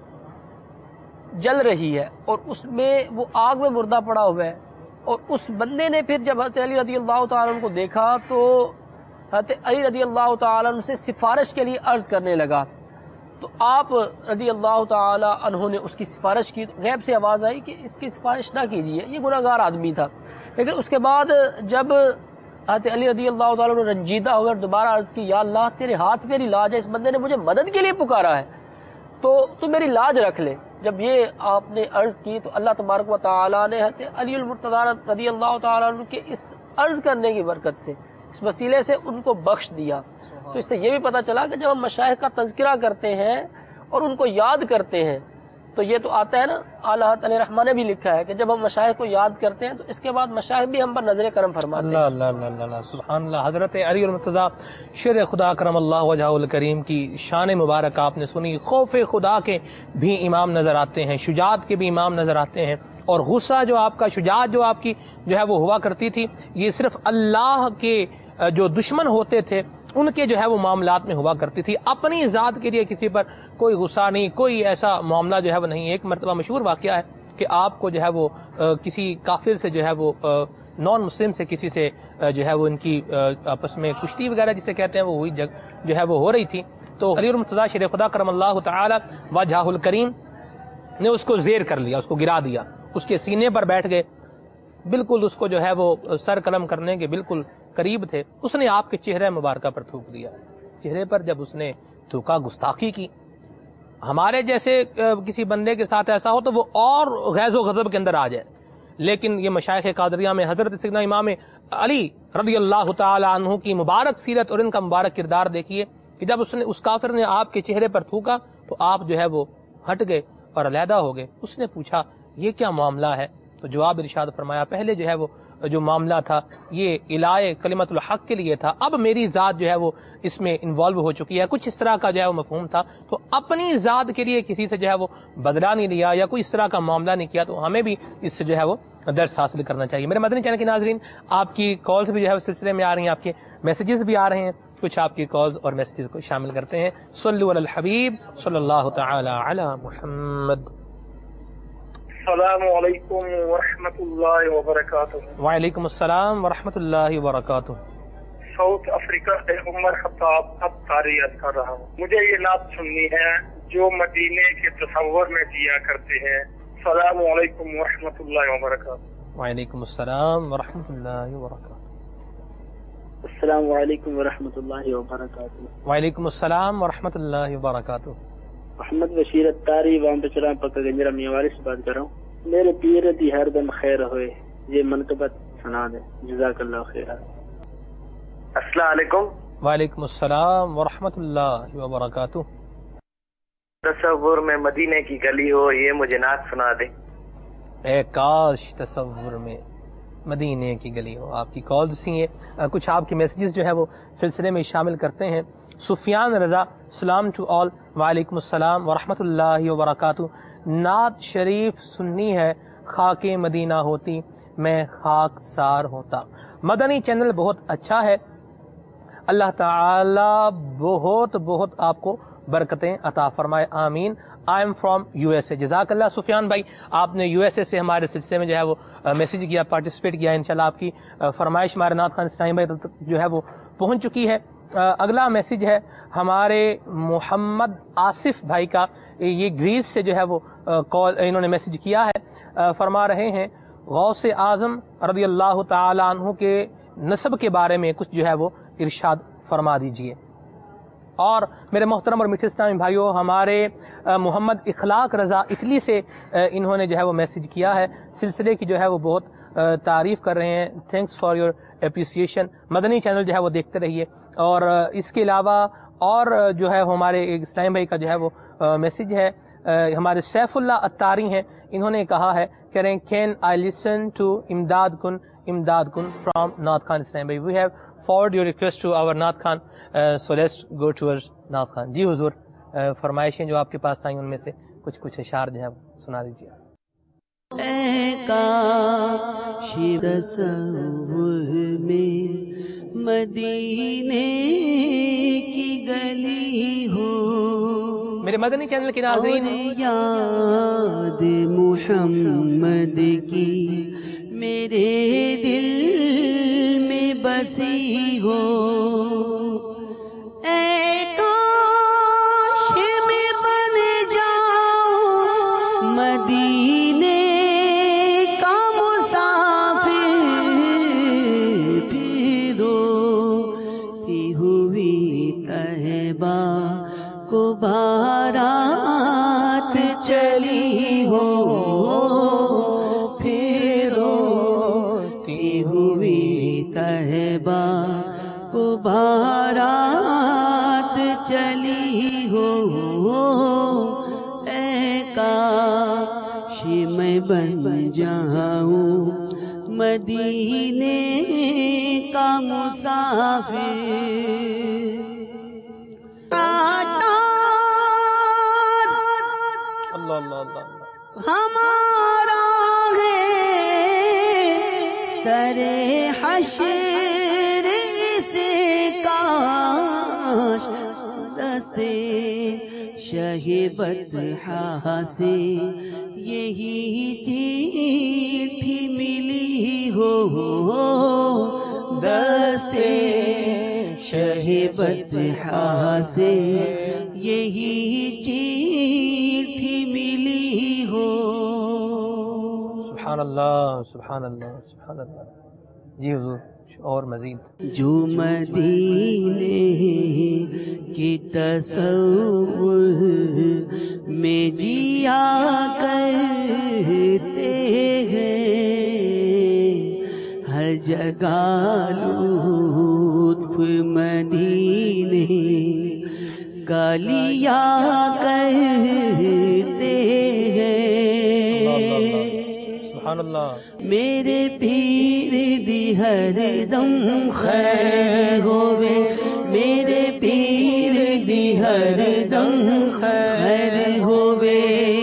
جل رہی ہے اور اس میں وہ آگ میں مردہ پڑا ہوا ہے. اور اس بندے نے پھر جب حضرت علی رضی اللہ تعالیٰ عنہ کو دیکھا تو حضرت علی رضی اللہ تعالیٰ عنہ سے سفارش کے لیے عرض کرنے لگا. تو آپ رضی اللہ تعالی عنہ نے اس کی سفارش کی. غیب سے آواز آئی کہ اس کی سفارش نہ کیجیے، یہ گناہ گار آدمی تھا. لیکن اس کے بعد جب حضرت علی رضی اللہ تعالیٰ عنہ رنجیدہ ہو کر دوبارہ عرض کی، یا اللہ تیرے ہاتھ میری لاج ہے، اس بندے نے مجھے مدد کے لیے پکارا ہے تو تو میری لاج رکھ لے. جب یہ آپ نے عرض کی تو اللہ تبارک و تعالیٰ نے حضرت علی المرتضیٰ رضی اللہ تعالیٰ عنہ کے اس عرض کرنے کی برکت سے، اس وسیلے سے ان کو بخش دیا. تو اس سے یہ بھی پتہ چلا کہ جب ہم مشائخ کا تذکرہ کرتے ہیں اور ان کو یاد کرتے ہیں تو یہ تو آتا ہے نا، اعلیٰ حضرت علیہ رحمٰن نے بھی لکھا ہے کہ جب ہم مشائخ کو یاد کرتے ہیں تو اس کے بعد مشائخ بھی ہم پر نظر کرم فرماتے ہیں. اللہ اللہ اللہ اللہ سبحان اللہ. حضرت علی المرتضیٰ شیر خدا کرم اللہ وجہہ الکریم کی شان مبارک آپ نے سنی. خوف خدا کے بھی امام نظر آتے ہیں، شجاعت کے بھی امام نظر آتے ہیں. اور غصہ جو آپ کا، شجاعت جو آپ کی جو ہے وہ ہوا کرتی تھی، یہ صرف اللہ کے جو دشمن ہوتے تھے ان کے جو ہے وہ معاملات میں ہوا کرتی تھی. اپنی ذات کے لیے کسی پر کوئی غصہ نہیں، کوئی ایسا معاملہ جو ہے وہ نہیں. ایک مرتبہ مشہور واقعہ ہے کہ آپ کو جو ہے وہ کسی کافر سے جو ہے وہ نان مسلم سے کسی سے جو ہے وہ ان کی آپس میں کشتی وغیرہ جسے کہتے ہیں وہ ہوئی، جگ جو ہے وہ ہو رہی تھی. تو علی المرتضیٰ شیر خدا کرم اللہ تعالی وجہہ الکریم نے اس کو زیر کر لیا، اس کو گرا دیا، اس کے سینے پر بیٹھ گئے، بالکل اس کو جو ہے وہ سر قلم کرنے کے بالکل قریب تھے. اس نے آپ کے چہرے مبارکہ پر تھوک دیا. چہرے پر جب اس نے تھوکا، گستاخی کی. ہمارے جیسے کسی بندے کے ساتھ ایسا ہو تو وہ اور غیظ و غضب کے اندر آ جائے، لیکن یہ مشائخ قادریہ میں حضرت سیدنا امام علی رضی اللہ تعالی عنہ کی مبارک سیرت اور ان کا مبارک کردار دیکھیے کہ جب اس نے اس کافر نے آپ کے چہرے پر تھوکا تو آپ جو ہے وہ ہٹ گئے اور علیحدہ ہو گئے. اس نے پوچھا یہ کیا معاملہ ہے؟ تو جواب ارشاد فرمایا، پہلے جو ہے وہ جو معاملہ تھا یہ الائے کلمت الحق کے لیے تھا، اب میری ذات جو ہے وہ اس میں انوالو ہو چکی ہے. کچھ اس طرح کا جو ہے وہ مفہوم تھا. تو اپنی ذات کے لیے کسی سے جو ہے وہ بدلہ نہیں لیا یا کوئی اس طرح کا معاملہ نہیں کیا. تو ہمیں بھی اس سے جو ہے وہ درس حاصل کرنا چاہیے. میرے مدنی چینل کے ناظرین، آپ کی کالز بھی جو ہے اس سلسلے میں آ رہی ہیں، آپ کے میسیجز بھی آ رہے ہیں. کچھ آپ کی کالز اور میسیجز کو شامل کرتے ہیں. صلو علی الحبیب صلی اللہ تعالی علی محمد. السلام علیکم ورحمۃ اللہ وبرکاتہ. وعلیکم السلام ورحمۃ اللہ وبرکاتہ. ساؤتھ افریقہ سے عمر خطاب اب تاریخ کر رہا ہوں. مجھے یہ نعت سننی ہے جو مدینے کے تصور میں دیا کرتے ہیں. السلام علیکم ورحمۃ اللہ وبرکاتہ. وعلیکم السلام ورحمۃ اللہ وبرکاتہ. السلام علیکم ورحمۃ اللہ وبرکاتہ. وعلیکم السلام ورحمۃ اللہ وبرکاتہ. محمد بشیر اتاری وام بچرام پکا گنجرا میواری سے بات کر رہا ہوں. میرے پیر دی ہر دم خیر ہوئے، یہ منقبت سنا دے. جزاک اللہ خیر. السلام علیکم. وعلیکم السلام ورحمۃ اللہ وبرکاتہ. تصور میں مدینے کی گلی ہو، یہ مجھے نعت سنا دے. اے کاش تصور میں مدینے کی گلی ہو. آپ کی کالز سی ہیں، کچھ آپ کے میسیجز جو ہے وہ سلسلے میں شامل کرتے ہیں. سفیان رضا، سلام ٹو آل. وعلیکم السلام ورحمۃ اللہ وبرکاتہ. نعت شریف سننی ہے، خاک مدینہ ہوتی میں خاک سار ہوتا۔ مدنی چینل بہت اچھا ہے، اللہ تعالی بہت بہت آپ کو برکتیں عطا فرمائے، آمین۔ I am from U S A. جزاک اللہ سفیان بھائی، آپ نے یو ایس اے سے ہمارے سلسلے میں جو ہے وہ میسج کیا، پارٹیسپیٹ کیا، انشاءاللہ آپ کی فرمائش ہمارے نعت خوان اسلامی بھائی تک جو ہے وہ پہنچ چکی ہے۔ اگلا میسج ہے ہمارے محمد آصف بھائی کا، یہ گریس سے جو ہے وہ کال انہوں نے میسج کیا ہے، فرما رہے ہیں غوث اعظم رضی اللہ تعالی عنہ کے نسب کے بارے میں کچھ جو ہے وہ ارشاد فرما دیجئے۔ اور میرے محترم اور میٹھے اسلامی بھائیوں، ہمارے محمد اخلاق رضا اٹلی سے انہوں نے جو ہے وہ میسج کیا ہے، سلسلے کی جو ہے وہ بہت تعریف کر رہے ہیں، thanks for your appreciation. Madani channel جو ہے وہ دیکھتے رہیے۔ اور اس کے علاوہ اور جو ہے ہمارے اسلامی بھائی کا جو ہے وہ میسج ہے، ہمارے سیف اللہ اتاری ہیں، انہوں نے کہا ہے کہہ رہے ہیں کین آئی لسن ٹو امداد کن امداد کن فرام نعت خان اسلام بھائی، we have forward your request to our نعت خان، سو لیٹس گو ٹوورڈ نعت خان۔ جی حضور، فرمائشیں جو آپ کے پاس آئیں ان میں سے کچھ کچھ اشعار جو ہے سنا دیجیے۔ اے کاش تصور میں مدینے کی گلی ہو، میرے مدنی چینل کے ناظرین، یاد محمد کی میرے دل میں بسی ہو، اے کاش میں بن جاؤں مدینے کا مسافر، پھر روتی ہوئی طیبہ کو بارات چلی ہو، پھر روتی ہوئی طیبہ کو بارات چلی ہو، اے کاش میں بن جاؤں مدینے کا مسافر۔ اللہ اللہ اللہ، ہمارا ہے سرے حشر سے کاش دستے شہ بطحا سے یہی چیٹھی ملی ہو، دستے شہ بطحا سے یہی چیٹھی ملی ہو۔ سبحان اللہ سبحان اللہ سبحان اللہ۔ جی حضور، اور مزید جو مدینے کی تصور میں جیا کرتے ہیں، ہر جگہ لطف مدینے کا لیا کرتے ہیں، سبحان اللہ۔ میرے پیر دی ہر دم خیر ہوئے، میرے پیر دی ہر دم خیر ہوئے،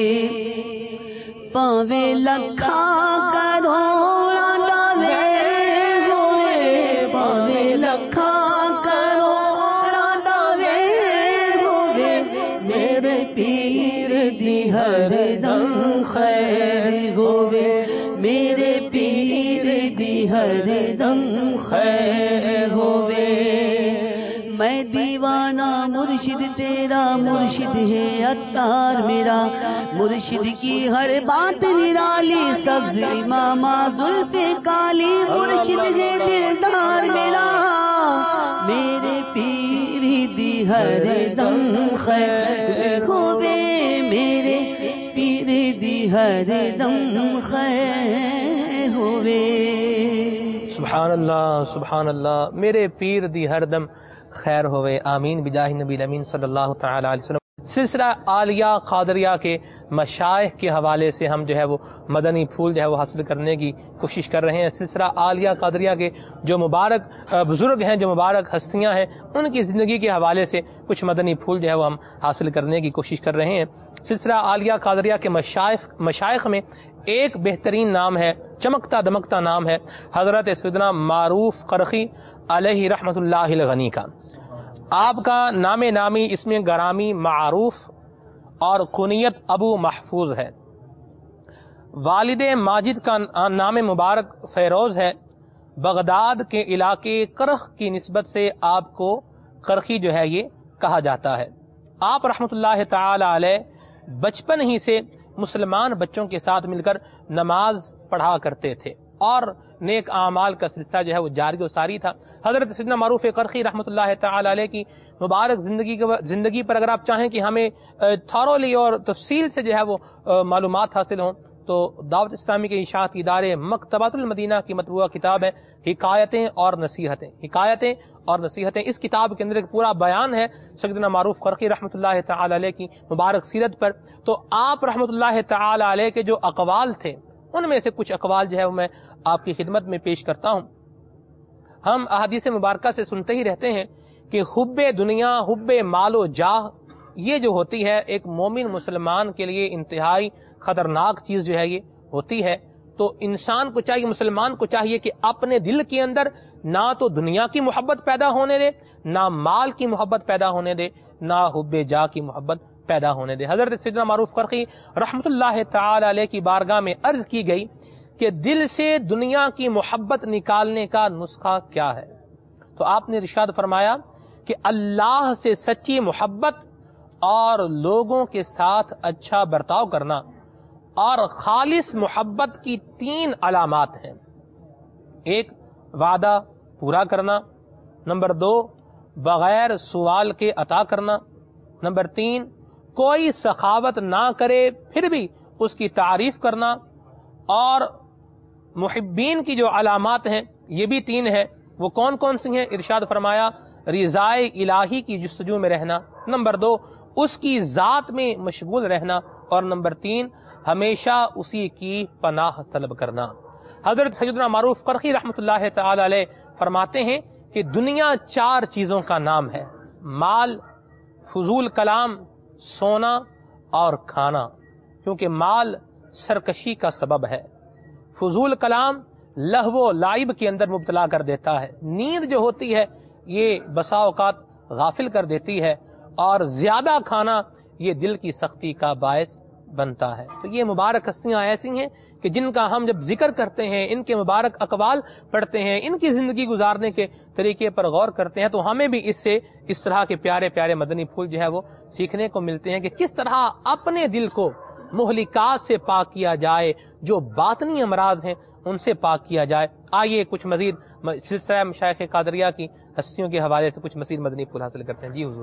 پاوے لکھا کروڑا نوے ہوئے، پاوے لکھا کروڑا نوے ہوئے، میرے پیر دی ہر دم خیر ہوئے، میرے پیر دی ہر دم خیر ہوئے۔ میں دیوانہ مرشد تیرا، مرشد ہے عطار میرا، مرشد کی ہر بات نرالی، سبز امامہ زلف کالی، مرشد ہے دلدار میرا، میرے پیر دی ہر دم خیر ہوئے، میرے پیر دی ہر دم خیر ہوئے۔ سبحان اللہ سبحان اللہ، میرے پیر دی ہر دم خیر ہوئے، آمین بجاہ نبی الامین صلی اللہ تعالی علیہ وسلم۔ سلسلہ عالیہ قادریہ کے مشائخ کے حوالے سے ہم جو ہے وہ مدنی پھول جو ہے وہ حاصل کرنے کی کوشش کر رہے ہیں. سلسلہ عالیہ قادریہ کے جو مبارک بزرگ ہیں، جو مبارک ہستیاں ہیں، ان کی زندگی کے حوالے سے کچھ مدنی پھول جو ہے وہ ہم حاصل کرنے کی کوشش کر رہے ہیں. سلسلہ عالیہ قادریہ کے مشائخ مشائخ میں ایک بہترین نام ہے، چمکتا دمکتا نام ہے حضرت سیدنا معروف قرخی علیہ رحمۃ اللہ الغنی کا. آپ کا نام نامی اس میں گرامی معروف اور کنیت ابو محفوظ ہے. والد ماجد کا نام مبارک فیروز ہے. بغداد کے علاقے کرخ کی نسبت سے آپ کو کرخی جو ہے یہ کہا جاتا ہے. آپ رحمۃ اللہ تعالی علیہ بچپن ہی سے مسلمان بچوں کے ساتھ مل کر نماز پڑھا کرتے تھے اور نیک اعمال کا سلسلہ جو ہے وہ جاری و ساری تھا. حضرت سیدنا معروف قرخی رحمۃ اللہ تعالی علیہ کی مبارک زندگی زندگی پر اگر آپ چاہیں کہ ہمیں تھورولی اور تفصیل سے جو ہے وہ معلومات حاصل ہوں تو دعوت اسلامی کے اشاعتی ادارے مکتبۃ المدینہ کی مطبوعہ کتاب ہے حکایتیں اور نصیحتیں حکایتیں اور نصیحتیں. اس کتاب کے اندر ایک پورا بیان ہے سیدنا معروف قرخی رحمۃ اللہ تعالی علیہ کی مبارک سیرت پر. تو آپ رحمۃ اللہ تعالی علیہ کے جو اقوال تھے ان میں سے کچھ اقوال جو ہے وہ میں آپ کی خدمت میں پیش کرتا ہوں. ہم احادیث مبارکہ سے سنتے ہی رہتے ہیں کہ حب دنیا، حب مال و جاہ، یہ جو ہوتی ہے ایک مومن مسلمان کے لیے انتہائی خطرناک چیز جو ہے یہ ہوتی ہے. تو انسان کو چاہیے، مسلمان کو چاہیے کہ اپنے دل کے اندر نہ تو دنیا کی محبت پیدا ہونے دے، نہ مال کی محبت پیدا ہونے دے، نہ حب جاہ کی محبت پیدا ہونے دے. حضرت سیدنا معروف قرخی رحمۃ اللہ تعالی علیہ کی بارگاہ میں عرض کی گئی کہ دل سے دنیا کی محبت نکالنے کا نسخہ کیا ہے؟ تو آپ نے ارشاد فرمایا کہ اللہ سے سچی محبت اور لوگوں کے ساتھ اچھا برتاؤ کرنا اور خالص محبت کی تین علامات ہیں. ایک، وعدہ پورا کرنا. نمبر دو، بغیر سوال کے عطا کرنا. نمبر تین، کوئی سخاوت نہ کرے پھر بھی اس کی تعریف کرنا. اور محبین کی جو علامات ہیں یہ بھی تین ہیں. وہ کون کون سی ہیں؟ ارشاد فرمایا رضائے الہی کی جستجو میں رہنا. نمبر دو، اس کی ذات میں مشغول رہنا. اور نمبر تین، ہمیشہ اسی کی پناہ طلب کرنا. حضرت سیدنا معروف قرخی رحمۃ اللہ تعالی علیہ فرماتے ہیں کہ دنیا چار چیزوں کا نام ہے: مال، فضول کلام، سونا اور کھانا. کیونکہ مال سرکشی کا سبب ہے، فضول کلام لہو و لعب کے اندر مبتلا کر دیتا ہے، نیند جو ہوتی ہے یہ بسا اوقات غافل کر دیتی ہے، اور زیادہ کھانا یہ دل کی سختی کا باعث بنتا ہے. تو یہ مبارک ہستیاں ایسی ہیں کہ جن کا ہم جب ذکر کرتے ہیں، ان کے مبارک اقوال پڑھتے ہیں، ان کی زندگی گزارنے کے طریقے پر غور کرتے ہیں، تو ہمیں بھی اس سے اس طرح کے پیارے پیارے مدنی پھول جو ہے وہ سیکھنے کو ملتے ہیں کہ کس طرح اپنے دل کو مہلکات سے پاک کیا جائے، جو باطنی امراض ہیں ان سے پاک کیا جائے. آئیے کچھ مزید سلسلہ مشائخ قادریہ کی ہستیوں کے حوالے سے کچھ مزید مدنی پھول حاصل کرتے ہیں. جی حضور.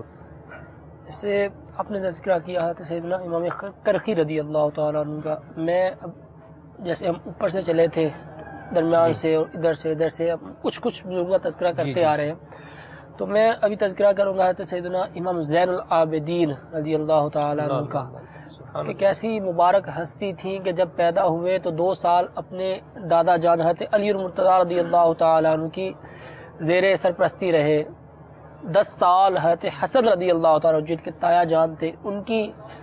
جیسے آپ نے تذکرہ کیا ہے سیدنا امام کرخی رضی اللہ تعالیٰ عنہ کا. میں اب جیسے ہم اوپر سے چلے تھے درمیان سے اور ادھر سے ادھر سے کچھ کچھ بزرگوں کا تذکرہ کرتے آ رہے ہیں، تو میں ابھی تذکرہ کروں گا سیدنا امام زین العابدین رضی اللہ تعالیٰ عنہ کا کہ کیسی مبارک ہستی تھی کہ جب پیدا ہوئے تو دو سال اپنے دادا جان حضرت علی المرتضیٰ رضی اللہ تعالیٰ عنہ کی زیر سرپرستی رہے. دس سال حضرت حسن رضی اللہ تعالیٰ عنہ جن کے تایا جان تھے ان کی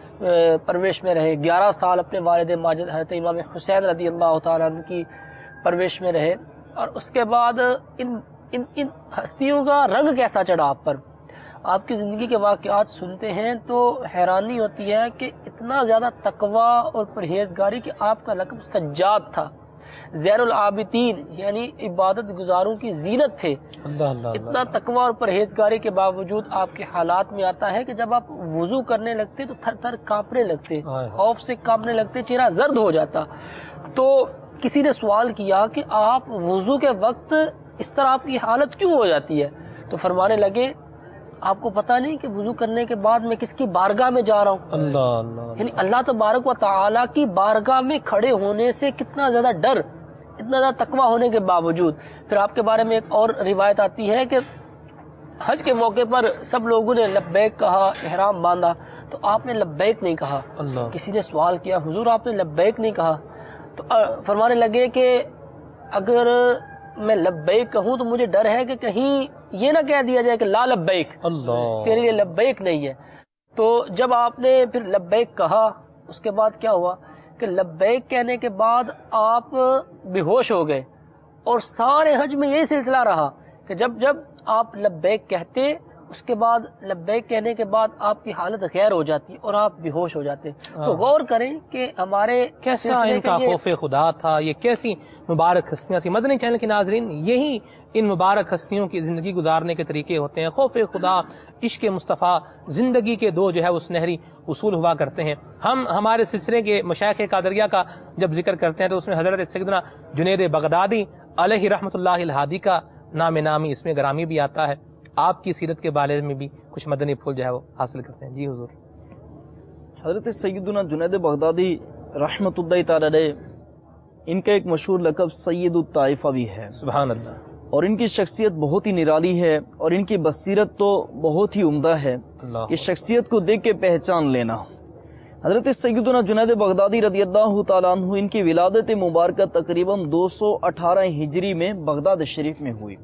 پرورش میں رہے. گیارہ سال اپنے والد ماجد حضرت امام حسین رضی اللہ تعالیٰ عنہ کی پرورش میں رہے. اور اس کے بعد ان ان ان ہستیوں کا رنگ کیسا چڑھا آپ پر. آپ کی زندگی کے واقعات سنتے ہیں تو حیرانی ہوتی ہے کہ اتنا زیادہ تقوی اور پرہیزگاری کہ آپ کا لقب سجاد تھا. زین العابدین یعنی عبادت گزاروں کی زینت تھے. اللہ اللہ اتنا تقوی اور پرہیزگاری کے باوجود آپ کے حالات میں آتا ہے کہ جب آپ وضو کرنے لگتے تو تھر تھر کانپنے لگتے، خوف سے کانپنے لگتے، چہرہ زرد ہو جاتا. تو کسی نے سوال کیا کہ آپ وضو کے وقت اس طرح آپ کی حالت کیوں ہو جاتی ہے؟ تو فرمانے لگے آپ کو پتہ نہیں کہ وضو کرنے کے بعد میں کس کی بارگاہ میں جا رہا ہوں. اللہ اللہ یعنی اللہ تبارک و تعالیٰ کی بارگاہ میں کھڑے ہونے سے کتنا زیادہ ڈر، اتنا زیادہ تقوی ہونے کے باوجود. پھر آپ کے بارے میں ایک اور روایت آتی ہے کہ حج کے موقع پر سب لوگوں نے لبیک کہا، احرام باندھا، تو آپ نے لبیک نہیں کہا. اللہ. کسی نے سوال کیا حضور آپ نے لبیک نہیں کہا, تو فرمانے لگے کہ اگر میں لبیک کہوں تو مجھے ڈر ہے کہ کہیں یہ نہ کہہ دیا جائے کہ لا لبیک, اللہ تیرے لیے لبیک نہیں ہے. تو جب آپ نے پھر لبیک کہا, اس کے بعد کیا ہوا کہ لبیک کہنے کے بعد آپ بے ہوش ہو گئے, اور سارے حج میں یہی سلسلہ رہا کہ جب جب آپ لبیک کہتے اس کے بعد لبیک کہنے کے بعد آپ کی حالت غیر ہو جاتی اور آپ بے ہوش ہو جاتے. تو غور کریں کہ ہمارے کیسا ان کا خوف خدا تھا, یہ کیسی مبارک ہستیاں تھیں. مدنی چینل کے ناظرین, یہی ان مبارک ہستیوں کی زندگی گزارنے کے طریقے ہوتے ہیں. خوف خدا, عشق مصطفیٰ, زندگی کے دو جو ہے وہ سنہری اصول ہوا کرتے ہیں. ہم ہمارے سلسلے کے مشائخ قادریہ کا جب ذکر کرتے ہیں تو اس میں حضرت سیدنا جنید بغدادی علیہ رحمۃ اللہ الہادی کا نام نامی اس میں گرامی بھی آتا ہے. آپ کی سیرت کے بارے میں بھی کچھ مدنی پھول جو ہے وہ حاصل کرتے ہیں. جی حضور. حضرت سیدنا جنید بغدادی رحمۃ اللہ تعالی علیہ, ان کا ایک مشہور لقب سید الطائفہ بھی ہے. سبحان اللہ. اور ان کی شخصیت بہت ہی نرالی ہے, اور ان کی بصیرت تو بہت ہی عمدہ ہے. اللہ. یہ شخصیت کو دیکھ کے پہچان لینا. حضرت سیدنا جنید بغدادی رضی اللہ تعالیٰ عنہ, ان کی ولادت مبارکہ تقریباً دو سو اٹھارہ ہجری میں بغداد شریف میں ہوئی,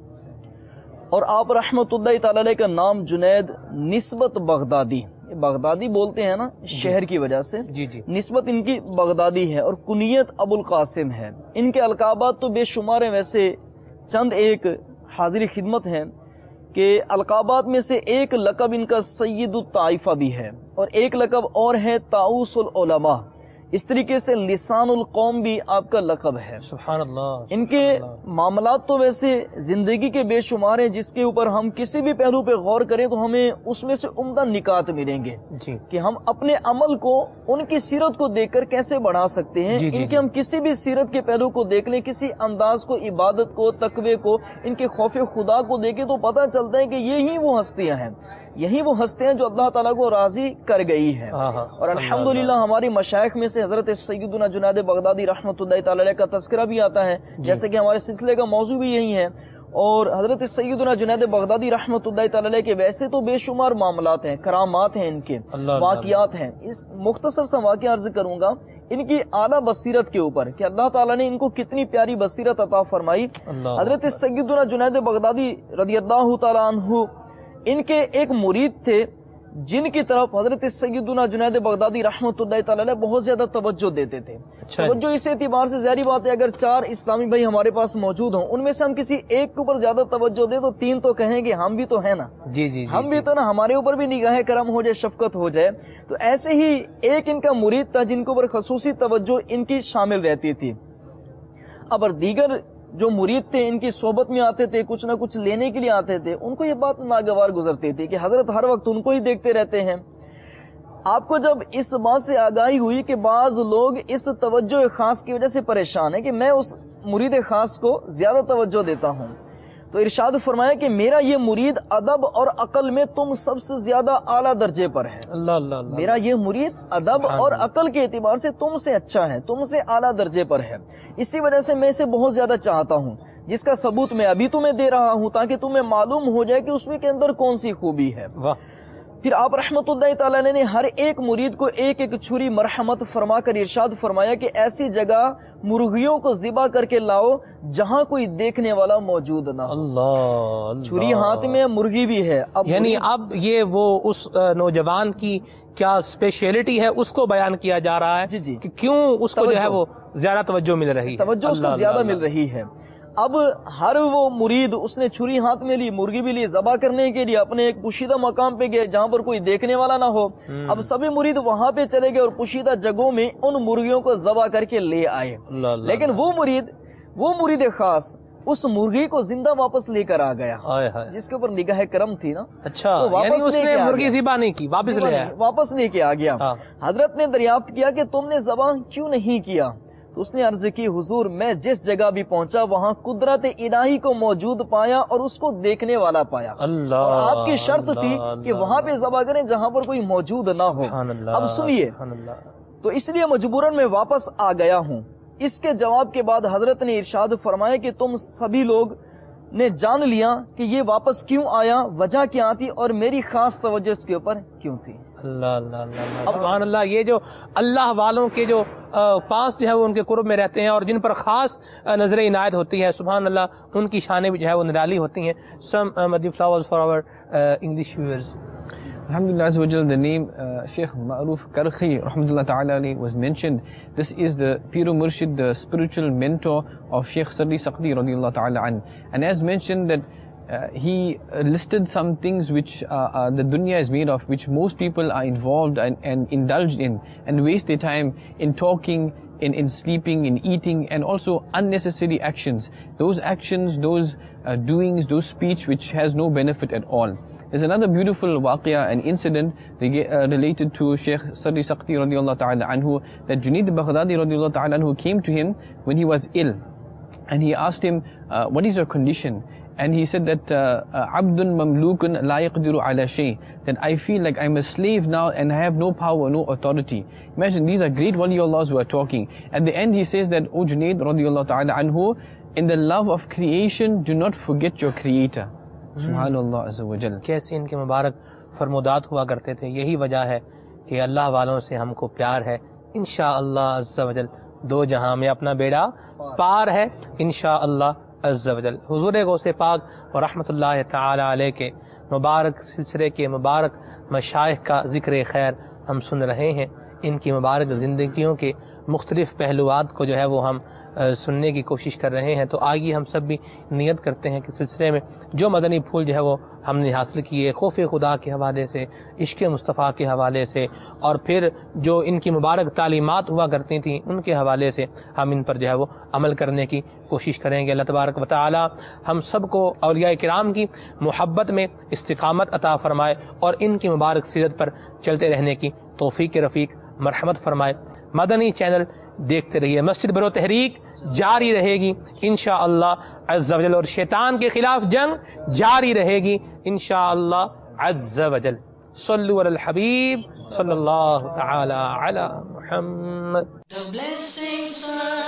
اور آپ رحمت اللہ تعالی علیہ کا نام جنید نسبت بغدادی, بغدادی بولتے ہیں نا شہر کی وجہ سے, جی جی, نسبت ان کی بغدادی ہے, اور کنیت ابو القاسم ہے. ان کے القابات تو بے شمار ہیں, ویسے چند ایک حاضری خدمت ہیں کہ القابات میں سے ایک لقب ان کا سید الطائفہ بھی ہے, اور ایک لقب اور ہے طاؤس العلماء. اس طریقے سے لسان القوم بھی آپ کا لقب ہے. سبحان اللہ. ان کے معاملات تو ویسے زندگی کے بے شمار ہیں, جس کے اوپر ہم کسی بھی پہلو پہ غور کریں تو ہمیں اس میں سے عمدہ نکات ملیں گے جی, کہ ہم اپنے عمل کو ان کی سیرت کو دیکھ کر کیسے بڑھا سکتے ہیں. جی جی, ان کے ہم کسی بھی سیرت کے پہلو کو دیکھ لیں, کسی انداز کو, عبادت کو, تقوی کو, ان کے خوف خدا کو دیکھیں تو پتہ چلتا ہے کہ یہی وہ ہستیاں ہیں, یہی وہ ہستیاں جو اللہ تعالیٰ کو راضی کر گئی ہیں. اور الحمدللہ ہماری مشائخ میں سے حضرت سیدنا جنید بغدادی رحمۃ اللہ تعالی علیہ کا تذکرہ بھی آتا ہے, جیسے کہ ہمارے سلسلے کا موضوع بھی یہی ہے. اور حضرت سیدنا جنید بغدادی رحمۃ اللہ تعالی علیہ کے ویسے تو بے شمار معاملات ہیں, کرامات ہیں, ان کے واقعات ہیں. اس مختصر سا واقعہ عرض کروں گا ان کی اعلیٰ بصیرت کے اوپر کہ اللہ تعالیٰ نے ان کو کتنی پیاری بصیرت عطا فرمائی. حضرت سیدنا جنید بغدادی رضی اللہ تعالیٰ عنہ, ان کے ایک مرید تھے جن کی طرف حضرت سیدنا جنید بغدادی رحمۃ اللہ تعالی علیہ بہت زیادہ توجہ دیتے تھے. توجہ اس اعتبار سے ظاہری بات ہے, اگر چار اسلامی بھائی ہمارے پاس موجود ہوں, ان میں سے ہم کسی ایک کے اوپر زیادہ توجہ دیں تو تین تو کہیں گے ہم بھی تو ہیں نا. جی جی, ہم بھی تو نا, ہمارے اوپر بھی نگاہ کرم ہو جائے, شفقت ہو جائے. تو ایسے ہی ایک ان کا مرید تھا جن کے اوپر خصوصی توجہ ان کی شامل رہتی تھی. اب دیگر جو مرید تھے ان کی صحبت میں آتے تھے, کچھ نہ کچھ لینے کے لیے آتے تھے, ان کو یہ بات ناگوار گزرتی تھی کہ حضرت ہر وقت ان کو ہی دیکھتے رہتے ہیں. آپ کو جب اس بات سے آگاہی ہوئی کہ بعض لوگ اس توجہ خاص کی وجہ سے پریشان ہیں کہ میں اس مرید خاص کو زیادہ توجہ دیتا ہوں, تو ارشاد فرمایا کہ میرا یہ مرید ادب اور عقل میں تم سب سے زیادہ اعلیٰ درجے پر ہے. اللہ اللہ اللہ. میرا یہ مرید ادب اور عقل کے اعتبار سے تم سے اچھا ہے, تم سے اعلیٰ درجے پر ہے. اسی وجہ سے میں اسے بہت زیادہ چاہتا ہوں, جس کا ثبوت میں ابھی تمہیں دے رہا ہوں تاکہ تمہیں معلوم ہو جائے کہ اس میں کے اندر کون سی خوبی ہے. واہ. پھر آپ رحمت اللہ تعالیٰ نے ہر ایک مرید کو ایک ایک چھری مرحمت فرما کر ارشاد فرمایا کہ ایسی جگہ مرغیوں کو ذبح کر کے لاؤ جہاں کوئی دیکھنے والا موجود نہ. اللہ. چھری ہاتھ میں, مرغی بھی ہے. اب یعنی اب یہ وہ اس نوجوان کی کیا اسپیشلٹی ہے اس کو بیان کیا جا رہا ہے. جی جی, کہ کیوں اس کو جو ہے وہ زیادہ توجہ مل رہی ہے, توجہ اس کو زیادہ مل رہی ہے. اب ہر وہ مرید اس نے چھری ہاتھ میں لی, مرغی بھی لی, ذبح کرنے کے لیے اپنے ایک پوشیدہ مقام پہ گئے جہاں پر کوئی دیکھنے والا نہ ہو. اب سبھی مرید وہاں پہ چلے گئے اور پوشیدہ جگہوں میں ان مرغیوں کو ذبح کر کے لے آئے. لیکن وہ مرید وہ مرید خاص اس مرغی کو زندہ واپس لے کر آ گیا, جس کے اوپر نگاہ کرم تھی نا. اچھا, یعنی اس نے مرغی ذبح نہیں کی, واپس لے آیا, واپس لے کے آ گیا. حضرت نے دریافت کیا کہ تم نے ذبح کیوں نہیں کیا؟ تو اس نے عرض کی, حضور میں جس جگہ بھی پہنچا وہاں قدرت الہی کو موجود پایا اور اس کو دیکھنے والا پایا. اللہ. اور آپ کی شرط تھی کہ وہاں پہ ذبح کریں جہاں پر کوئی موجود نہ ہو. اب سنیے, تو اس لیے مجبوراً میں واپس آ گیا ہوں. اس کے جواب کے بعد حضرت نے ارشاد فرمایا کہ تم سبھی لوگ نے جان لیا کہ یہ واپس کیوں آیا، وجہ کیا تھی اور میری خاص توجہ اس کے اوپر کیوں تھی۔ اللہ اللہ اللہ اللہ سبحان اللہ۔ یہ جو اللہ والوں کے جو پاس جو ہے وہ ان کے قرب میں رہتے ہیں اور جن پر خاص نظر عنایت ہوتی ہے، سبحان اللہ، ان کی شانیں بھی جو ہے وہ نرالی ہوتی ہیں۔ Some Madani flowers for our English viewers. Alhamdulillah Azza wa Jal, the name uh, Sheikh Ma'ruf Karkhi rahmatullah ta'ala alayhi was mentioned. This is the Pir Murshid, the spiritual mentor of Sheikh Sardi Saqti radiyallahu ta'ala an. And as mentioned that uh, he listed some things which uh, uh, the dunya is made of, which most people are involved and, and indulged in and waste their time in talking, in, in sleeping, in eating, and also unnecessary actions. Those actions, those uh, doings, those speech which has no benefit at all. There's another beautiful waqia, an incident uh, related to Sheikh Sardi Saqti radiyallahu ta'ala anhu, that Junaid Baghdadi radiyallahu ta'ala anhu came to him when he was ill, and he asked him, uh, what is your condition? And he said that Abdun mamlukun la yaqdiru ala shay, that I feel like I'm a slave now and I have no power, no authority. Imagine, these are great waliullahs who are talking. At the end he says that, O Junaid radiyallahu ta'ala anhu, in the love of creation, do not forget your creator. سبحان اللہ عز و جل۔ کیسے ان کے مبارک فرمودات ہوا کرتے تھے۔ یہی وجہ ہے کہ اللہ والوں سے ہم کو پیار ہے۔ انشاءاللہ عز و جل دو جہاں میں اپنا بیڑا پار ہے انشاءاللہ عز و جل۔ حضور غوث پاک اور رحمت اللہ تعالی علیہ کے مبارک سلسلے کے مبارک مشائخ کا ذکر خیر ہم سن رہے ہیں۔ ان کی مبارک زندگیوں کے مختلف پہلوات کو جو ہے وہ ہم سننے کی کوشش کر رہے ہیں۔ تو آئیے ہم سب بھی نیت کرتے ہیں کہ سلسلے میں جو مدنی پھول جو ہے وہ ہم نے حاصل کیے، خوف خدا کے حوالے سے، عشق مصطفیٰ کے حوالے سے، اور پھر جو ان کی مبارک تعلیمات ہوا کرتی تھیں ان کے حوالے سے ہم ان پر جو ہے وہ عمل کرنے کی کوشش کریں گے۔ اللہ تبارک و تعالی ہم سب کو اولیاء کرام کی محبت میں استقامت عطا فرمائے اور ان کی مبارک سیرت پر چلتے رہنے کی توفیق رفیق مرحمت فرمائے۔ مدنی چینل دیکھتے رہیے، مسجد برو تحریک جاری رہے گی انشاءاللہ عز و جل، اور شیطان کے خلاف جنگ جاری رہے گی انشاءاللہ عز و جل۔ صلو علی الحبیب صلی اللہ تعالی علی محمد۔ The blessings